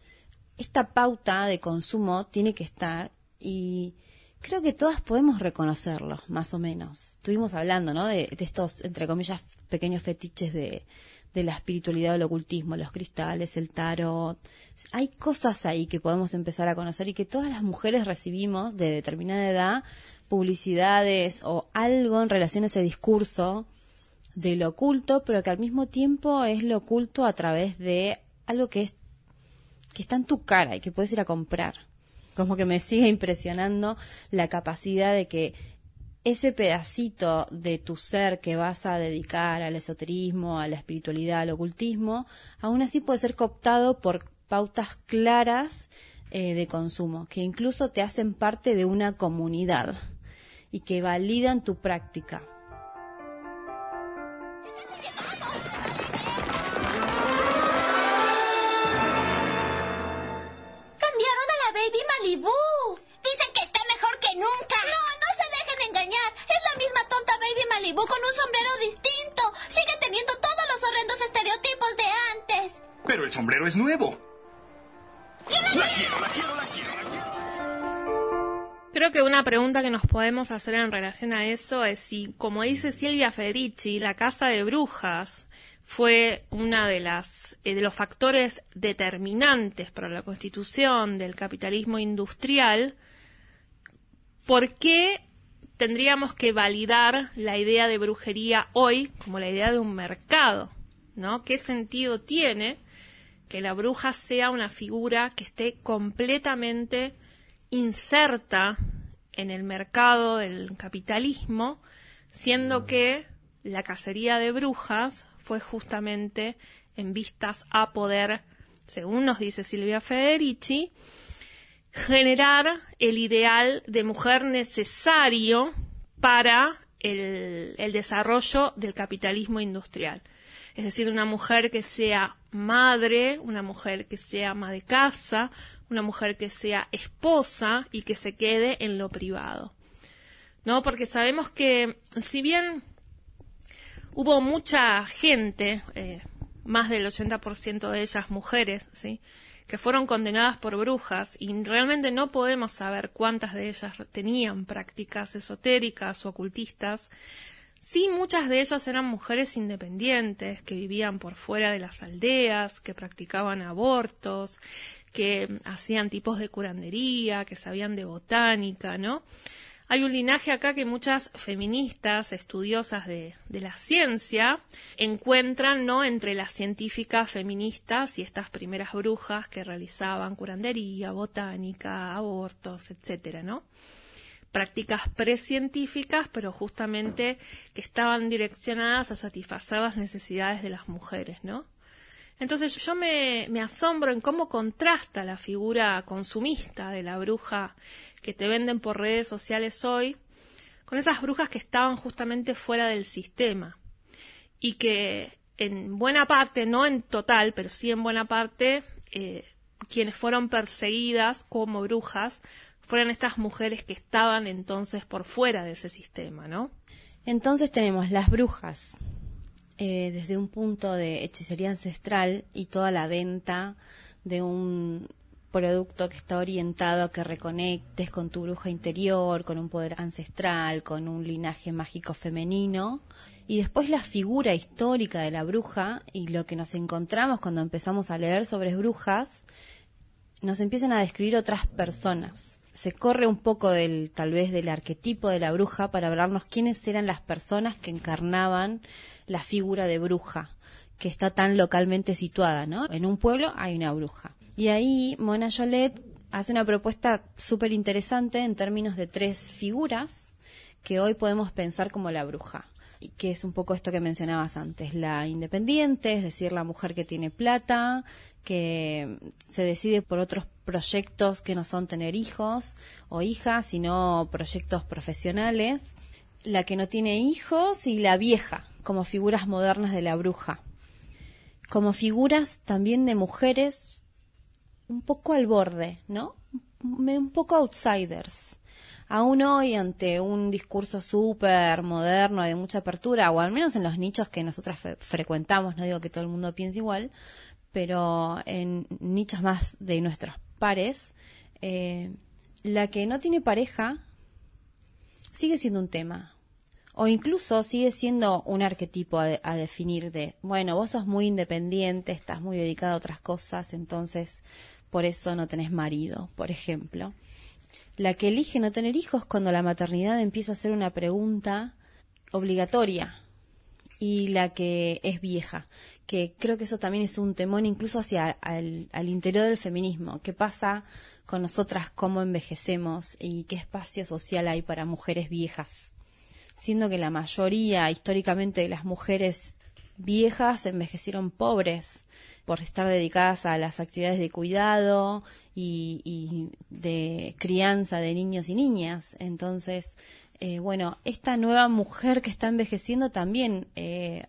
esta pauta de consumo tiene que estar, y creo que todas podemos reconocerlo, más o menos. Estuvimos hablando, ¿no?, de, de estos, entre comillas, pequeños fetiches de, de la espiritualidad o el ocultismo, los cristales, el tarot. Hay cosas ahí que podemos empezar a conocer y que todas las mujeres recibimos de determinada edad, publicidades o algo en relación a ese discurso de lo oculto, pero que al mismo tiempo es lo oculto a través de algo que es que está en tu cara y que puedes ir a comprar. Como que me sigue impresionando la capacidad de que ese pedacito de tu ser que vas a dedicar al esoterismo, a la espiritualidad, al ocultismo, aún así puede ser cooptado por pautas claras eh, de consumo, que incluso te hacen parte de una comunidad y que validan tu práctica. Malibu. Dicen que está mejor que nunca. No, no se dejen engañar. Es la misma tonta Baby Malibu con un sombrero distinto. Sigue teniendo todos los horrendos estereotipos de antes. Pero el sombrero es nuevo. ¡Yo la, la quiero, la quiero, la quiero, la quiero. Creo que una pregunta que nos podemos hacer en relación a eso es si, como dice Silvia Federici, la casa de brujas fue una de las eh, de los factores determinantes para la constitución del capitalismo industrial. ¿Por qué tendríamos que validar la idea de brujería hoy como la idea de un mercado, ¿no? ¿Qué sentido tiene que la bruja sea una figura que esté completamente inserta en el mercado del capitalismo, siendo que la cacería de brujas fue justamente en vistas a poder, según nos dice Silvia Federici, generar el ideal de mujer necesario para el, el desarrollo del capitalismo industrial? Es decir, una mujer que sea madre, una mujer que sea ama de casa, una mujer que sea esposa y que se quede en lo privado, ¿no? Porque sabemos que, si bien hubo mucha gente, eh, más del ochenta por ciento de ellas mujeres, ¿sí?, que fueron condenadas por brujas, y realmente no podemos saber cuántas de ellas tenían prácticas esotéricas o ocultistas. Sí, muchas de ellas eran mujeres independientes, que vivían por fuera de las aldeas, que practicaban abortos, que hacían tipos de curandería, que sabían de botánica, ¿no? Hay un linaje acá que muchas feministas, estudiosas de, de la ciencia, encuentran, ¿no?, entre las científicas feministas y estas primeras brujas que realizaban curandería, botánica, abortos, etcétera, ¿no? Prácticas precientíficas, pero justamente que estaban direccionadas a satisfacer las necesidades de las mujeres, ¿no? Entonces yo me, me asombro en cómo contrasta la figura consumista de la bruja que te venden por redes sociales hoy con esas brujas que estaban justamente fuera del sistema y que en buena parte, no en total, pero sí en buena parte, eh, quienes fueron perseguidas como brujas fueron estas mujeres que estaban entonces por fuera de ese sistema, ¿no? Entonces tenemos las brujas eh, desde un punto de hechicería ancestral y toda la venta de un producto que está orientado a que reconectes con tu bruja interior, con un poder ancestral, con un linaje mágico femenino. Y después la figura histórica de la bruja y lo que nos encontramos cuando empezamos a leer sobre brujas, nos empiezan a describir otras personas. Se corre un poco del, tal vez, del arquetipo de la bruja para hablarnos quiénes eran las personas que encarnaban la figura de bruja, que está tan localmente situada, ¿no? En un pueblo hay una bruja. Y ahí Mona Jollet hace una propuesta súper interesante en términos de tres figuras que hoy podemos pensar como la bruja, que es un poco esto que mencionabas antes, la independiente, es decir, la mujer que tiene plata, que se decide por otros proyectos que no son tener hijos o hijas, sino proyectos profesionales, la que no tiene hijos y la vieja, como figuras modernas de la bruja, como figuras también de mujeres un poco al borde, ¿no? Un poco outsiders. Aún hoy, ante un discurso súper moderno, de mucha apertura, o al menos en los nichos que nosotras fe- frecuentamos, no digo que todo el mundo piense igual, pero en nichos más de nuestros pares, eh, la que no tiene pareja sigue siendo un tema. O incluso sigue siendo un arquetipo a, a definir de, bueno, vos sos muy independiente, estás muy dedicada a otras cosas, entonces por eso no tenés marido, por ejemplo. La que elige no tener hijos cuando la maternidad empieza a ser una pregunta obligatoria, y la que es vieja, que creo que eso también es un temón incluso hacia al, al interior del feminismo. ¿Qué pasa con nosotras, cómo envejecemos y qué espacio social hay para mujeres viejas? Siendo que la mayoría históricamente de las mujeres viejas envejecieron pobres por estar dedicadas a las actividades de cuidado y, y de crianza de niños y niñas. Entonces, eh, bueno, esta nueva mujer que está envejeciendo también eh,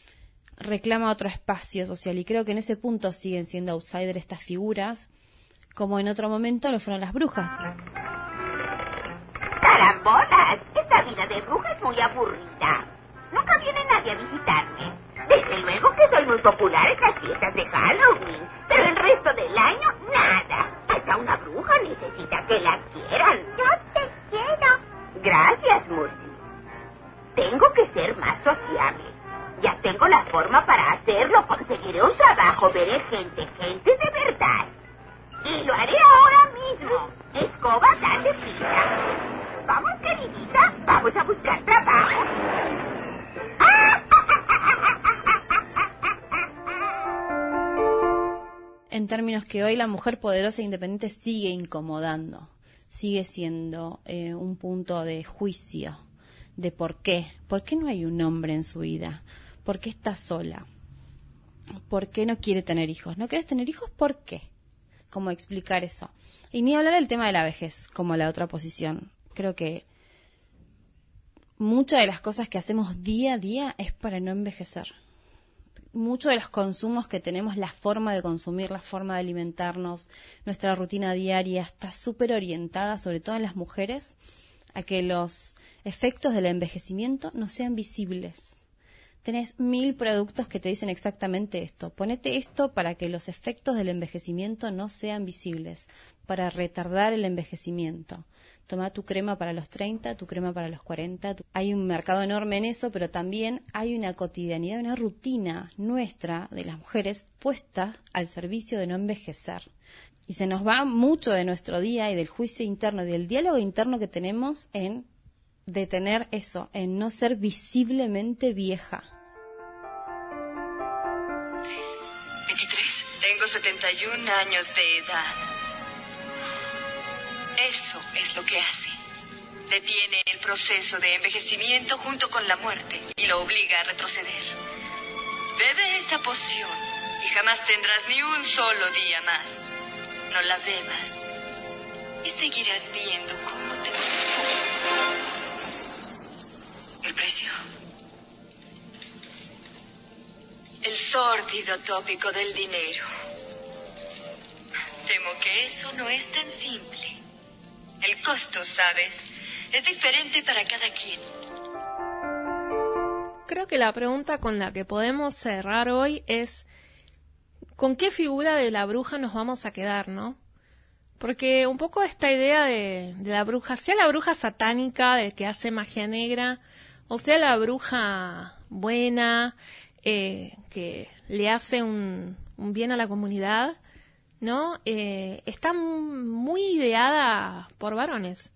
reclama otro espacio social, y creo que en ese punto siguen siendo outsider estas figuras, como en otro momento lo fueron las brujas. ¡Carambolas! Esta vida de bruja es muy aburrida. Nunca viene nadie a visitarme. Desde luego que soy muy popular en las fiestas de Halloween, pero el resto del año, nada. Hasta una bruja necesita que la quieran. Yo te quiero. Gracias, Murphy. Tengo que ser más sociable. Ya tengo la forma para hacerlo. Conseguiré un trabajo, veré gente, gente de verdad. Y lo haré ahora mismo. Escoba, dale prisa. Vamos, queridita, vamos a buscar trabajo. En términos que hoy la mujer poderosa e independiente sigue incomodando, sigue siendo eh, un punto de juicio, de por qué. ¿Por qué no hay un hombre en su vida? ¿Por qué está sola? ¿Por qué no quiere tener hijos? ¿No quieres tener hijos? ¿Por qué? ¿Cómo explicar eso? Y ni hablar del tema de la vejez, como la otra posición. Creo que muchas de las cosas que hacemos día a día es para no envejecer. Muchos de los consumos que tenemos, la forma de consumir, la forma de alimentarnos, nuestra rutina diaria está súper orientada, sobre todo en las mujeres, a que los efectos del envejecimiento no sean visibles. Tenés mil productos que te dicen exactamente esto. Ponete esto para que los efectos del envejecimiento no sean visibles, para retardar el envejecimiento. Toma tu crema para los treinta, tu crema para los cuarenta. Tu... Hay un mercado enorme en eso, pero también hay una cotidianidad, una rutina nuestra de las mujeres puesta al servicio de no envejecer. Y se nos va mucho de nuestro día y del juicio interno y del diálogo interno que tenemos en detener eso, en no ser visiblemente vieja. veintitrés. Tengo setenta y un años de edad. Eso es lo que hace. Detiene el proceso de envejecimiento junto con la muerte y lo obliga a retroceder. Bebe esa poción y jamás tendrás ni un solo día más. No la bebas y seguirás viendo cómo te consumes. ¿El precio? El sórdido tópico del dinero. Temo que eso no es tan simple. El costo, ¿sabes? Es diferente para cada quien. Creo que la pregunta con la que podemos cerrar hoy es ¿con qué figura de la bruja nos vamos a quedar, no? Porque un poco esta idea de, de la bruja, sea la bruja satánica, de que hace magia negra, o sea la bruja buena, eh, que le hace un, un bien a la comunidad, ¿no? Eh, está muy ideada por varones.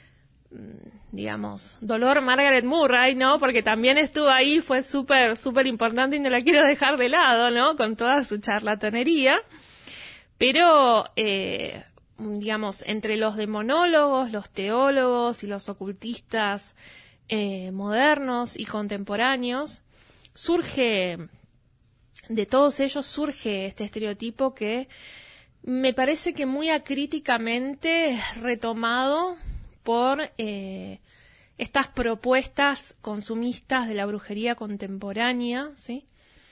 Digamos, Dolor Margaret Murray, ¿no? Porque también estuvo ahí, fue súper, súper importante y no la quiero dejar de lado, ¿no? Con toda su charlatanería. Pero, eh, digamos, entre los demonólogos, los teólogos y los ocultistas eh, modernos y contemporáneos, surge, de todos ellos surge este estereotipo que me parece que muy acríticamente retomado por eh, estas propuestas consumistas de la brujería contemporánea, ¿sí?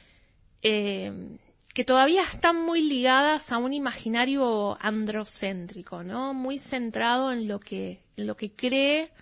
Eh, que todavía están muy ligadas a un imaginario androcéntrico, ¿no? Muy centrado en lo que, en lo que cree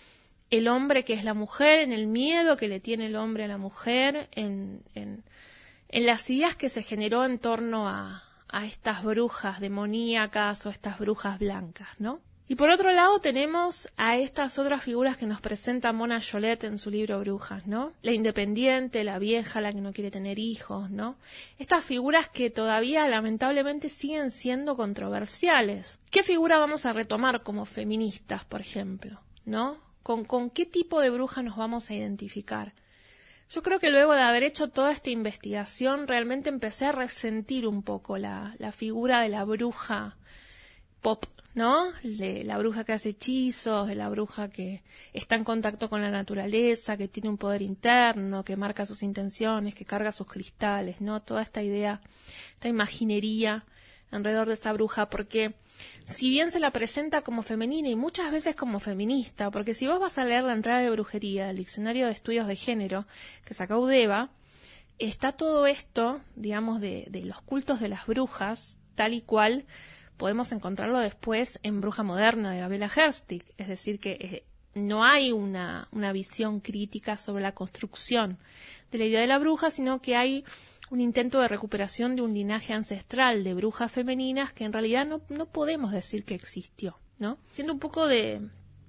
el hombre que es la mujer, en el miedo que le tiene el hombre a la mujer, en, en, en las ideas que se generó en torno a, a estas brujas demoníacas o estas brujas blancas, ¿no? Y por otro lado tenemos a estas otras figuras que nos presenta Mona Jolett en su libro Brujas, ¿no? La independiente, la vieja, la que no quiere tener hijos, ¿no? Estas figuras que todavía lamentablemente siguen siendo controversiales. ¿Qué figura vamos a retomar como feministas, por ejemplo? ¿No? ¿Con, con qué tipo de bruja nos vamos a identificar? Yo creo que luego de haber hecho toda esta investigación realmente empecé a resentir un poco la, la figura de la bruja pop, ¿no? De la bruja que hace hechizos, de la bruja que está en contacto con la naturaleza, que tiene un poder interno, que marca sus intenciones, que carga sus cristales, ¿no? Toda esta idea, esta imaginería alrededor de esa bruja, porque si bien se la presenta como femenina y muchas veces como feminista, porque si vos vas a leer la entrada de brujería del Diccionario de Estudios de Género que sacó Udeva, está todo esto, digamos, de, de los cultos de las brujas, tal y cual podemos encontrarlo después en Bruja Moderna de Gabriela Herstig, es decir, que eh, no hay una, una visión crítica sobre la construcción de la idea de la bruja, sino que hay un intento de recuperación de un linaje ancestral de brujas femeninas que en realidad no, no podemos decir que existió, ¿no? Siendo un poco de,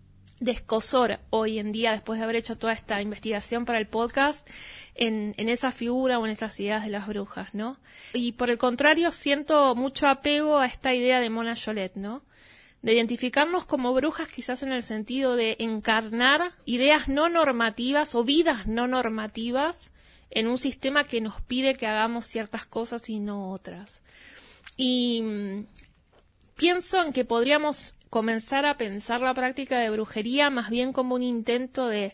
de escozor hoy en día, después de haber hecho toda esta investigación para el podcast, en, en esa figura o en esas ideas de las brujas, ¿no? Y por el contrario, siento mucho apego a esta idea de Mona Jolett, ¿no? De identificarnos como brujas quizás en el sentido de encarnar ideas no normativas o vidas no normativas en un sistema que nos pide que hagamos ciertas cosas y no otras. Y mmm, pienso en que podríamos comenzar a pensar la práctica de brujería más bien como un intento de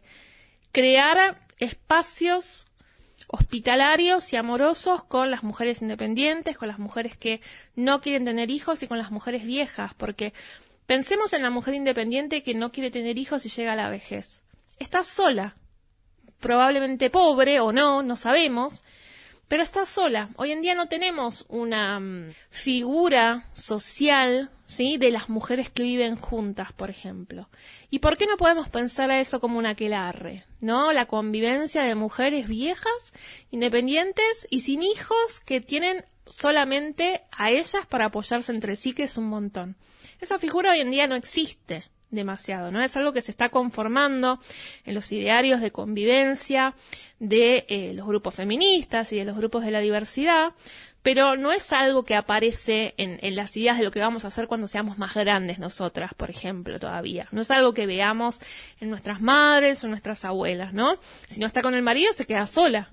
crear espacios hospitalarios y amorosos con las mujeres independientes, con las mujeres que no quieren tener hijos y con las mujeres viejas, porque pensemos en la mujer independiente que no quiere tener hijos y llega a la vejez. Está sola, probablemente pobre o no, no sabemos, pero está sola. Hoy en día no tenemos una um, figura social, ¿sí?, de las mujeres que viven juntas, por ejemplo. ¿Y por qué no podemos pensar a eso como un aquelarre, ¿no? La convivencia de mujeres viejas, independientes y sin hijos que tienen solamente a ellas para apoyarse entre sí, que es un montón. Esa figura hoy en día no existe demasiado, ¿no? Es algo que se está conformando en los idearios de convivencia de eh, los grupos feministas y de los grupos de la diversidad, pero no es algo que aparece en, en las ideas de lo que vamos a hacer cuando seamos más grandes nosotras, por ejemplo, todavía. No es algo que veamos en nuestras madres o nuestras abuelas, ¿no? Si no está con el marido, se queda sola.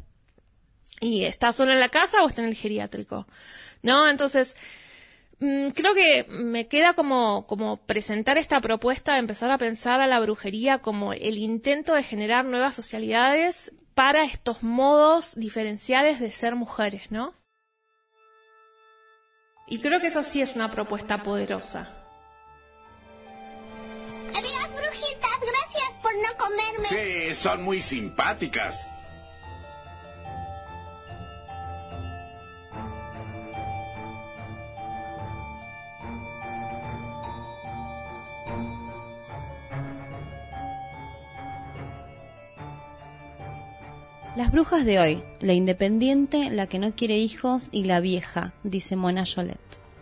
Y está sola en la casa o está en el geriátrico, ¿no? Entonces, creo que me queda como, como presentar esta propuesta de empezar a pensar a la brujería como el intento de generar nuevas socialidades para estos modos diferenciales de ser mujeres, ¿no? Y creo que eso sí es una propuesta poderosa. Adiós, brujitas. Gracias por no comerme. Sí, son muy simpáticas. Las brujas de hoy, la independiente, la que no quiere hijos y la vieja, dice Mona Jolett.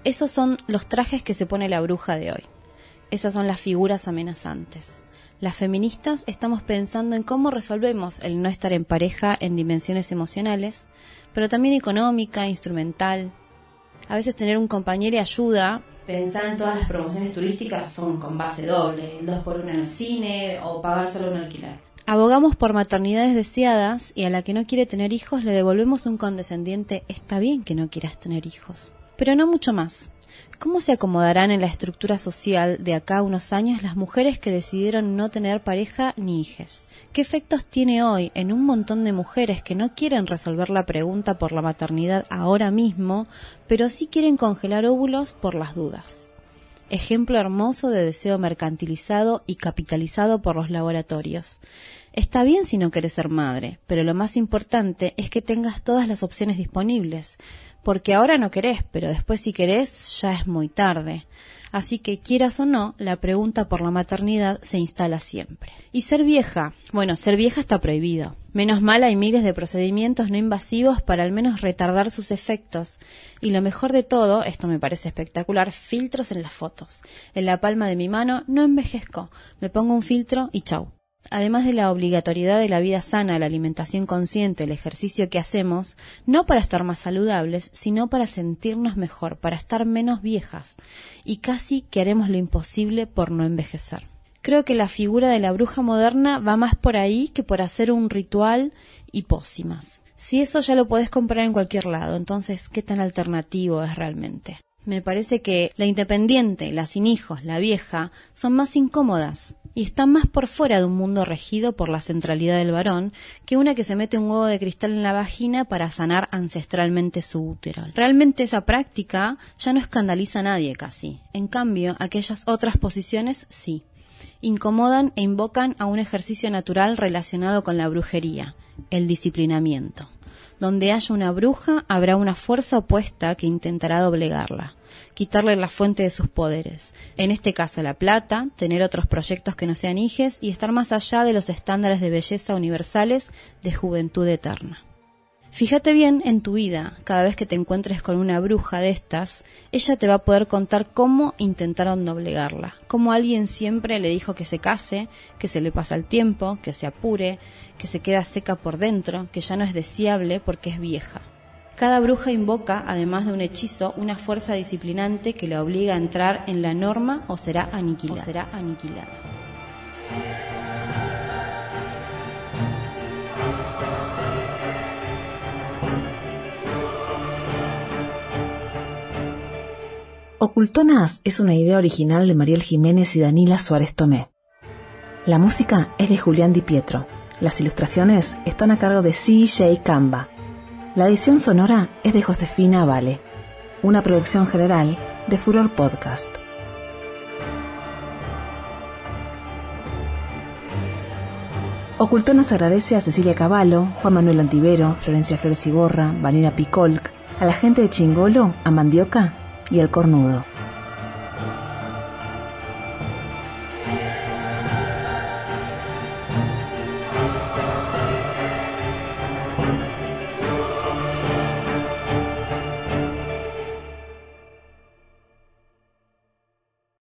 Esos son los trajes que se pone la bruja de hoy. Esas son las figuras amenazantes. Las feministas estamos pensando en cómo resolvemos el no estar en pareja en dimensiones emocionales, pero también económica, instrumental. A veces tener un compañero ayuda. Pensar en todas las promociones turísticas son con base doble, el dos por uno en el cine o pagar solo un alquiler. Abogamos por maternidades deseadas y a la que no quiere tener hijos le devolvemos un condescendiente «está bien que no quieras tener hijos». Pero no mucho más. ¿Cómo se acomodarán en la estructura social de acá a unos años las mujeres que decidieron no tener pareja ni hijes? ¿Qué efectos tiene hoy en un montón de mujeres que no quieren resolver la pregunta por la maternidad ahora mismo, pero sí quieren congelar óvulos por las dudas? Ejemplo hermoso de deseo mercantilizado y capitalizado por los laboratorios. Está bien si no querés ser madre, pero lo más importante es que tengas todas las opciones disponibles, porque ahora no querés, pero después si querés ya es muy tarde. Así que quieras o no, la pregunta por la maternidad se instala siempre. Y ser vieja, bueno, ser vieja está prohibido. Menos mal hay miles de procedimientos no invasivos para al menos retardar sus efectos. Y lo mejor de todo, esto me parece espectacular, filtros en las fotos. En la palma de mi mano no envejezco, me pongo un filtro y chau. Además de la obligatoriedad de la vida sana, la alimentación consciente, el ejercicio que hacemos, no para estar más saludables, sino para sentirnos mejor, para estar menos viejas, y casi que haremos lo imposible por no envejecer. Creo que la figura de la bruja moderna va más por ahí que por hacer un ritual y pócimas. Si eso ya lo podés comprar en cualquier lado, entonces, ¿qué tan alternativo es realmente? Me parece que la independiente, la sin hijos, la vieja, son más incómodas y están más por fuera de un mundo regido por la centralidad del varón que una que se mete un huevo de cristal en la vagina para sanar ancestralmente su útero. Realmente esa práctica ya no escandaliza a nadie casi. En cambio, aquellas otras posiciones sí. Incomodan e invocan a un ejercicio natural relacionado con la brujería, el disciplinamiento. Donde haya una bruja, habrá una fuerza opuesta que intentará doblegarla, quitarle la fuente de sus poderes. En este caso la plata, tener otros proyectos que no sean hijes y estar más allá de los estándares de belleza universales de juventud eterna. Fíjate bien en tu vida, cada vez que te encuentres con una bruja de estas, ella te va a poder contar cómo intentaron doblegarla, cómo alguien siempre le dijo que se case, que se le pasa el tiempo, que se apure, que se queda seca por dentro, que ya no es deseable porque es vieja. Cada bruja invoca, además de un hechizo, una fuerza disciplinante que la obliga a entrar en la norma o será aniquilada. O será aniquilada. Ocultonas es una idea original de Mariel Jiménez y Danila Suárez Tomé. La música es de Julián Di Pietro. Las ilustraciones están a cargo de C J Camba. La edición sonora es de Josefina Vale. Una producción general de Furor Podcast. Ocultonas agradece a Cecilia Cavallo, Juan Manuel Antivero, Florencia Flores Iborra, Vanina Picolc, a la gente de Chingolo, a Mandioca y al Cornudo.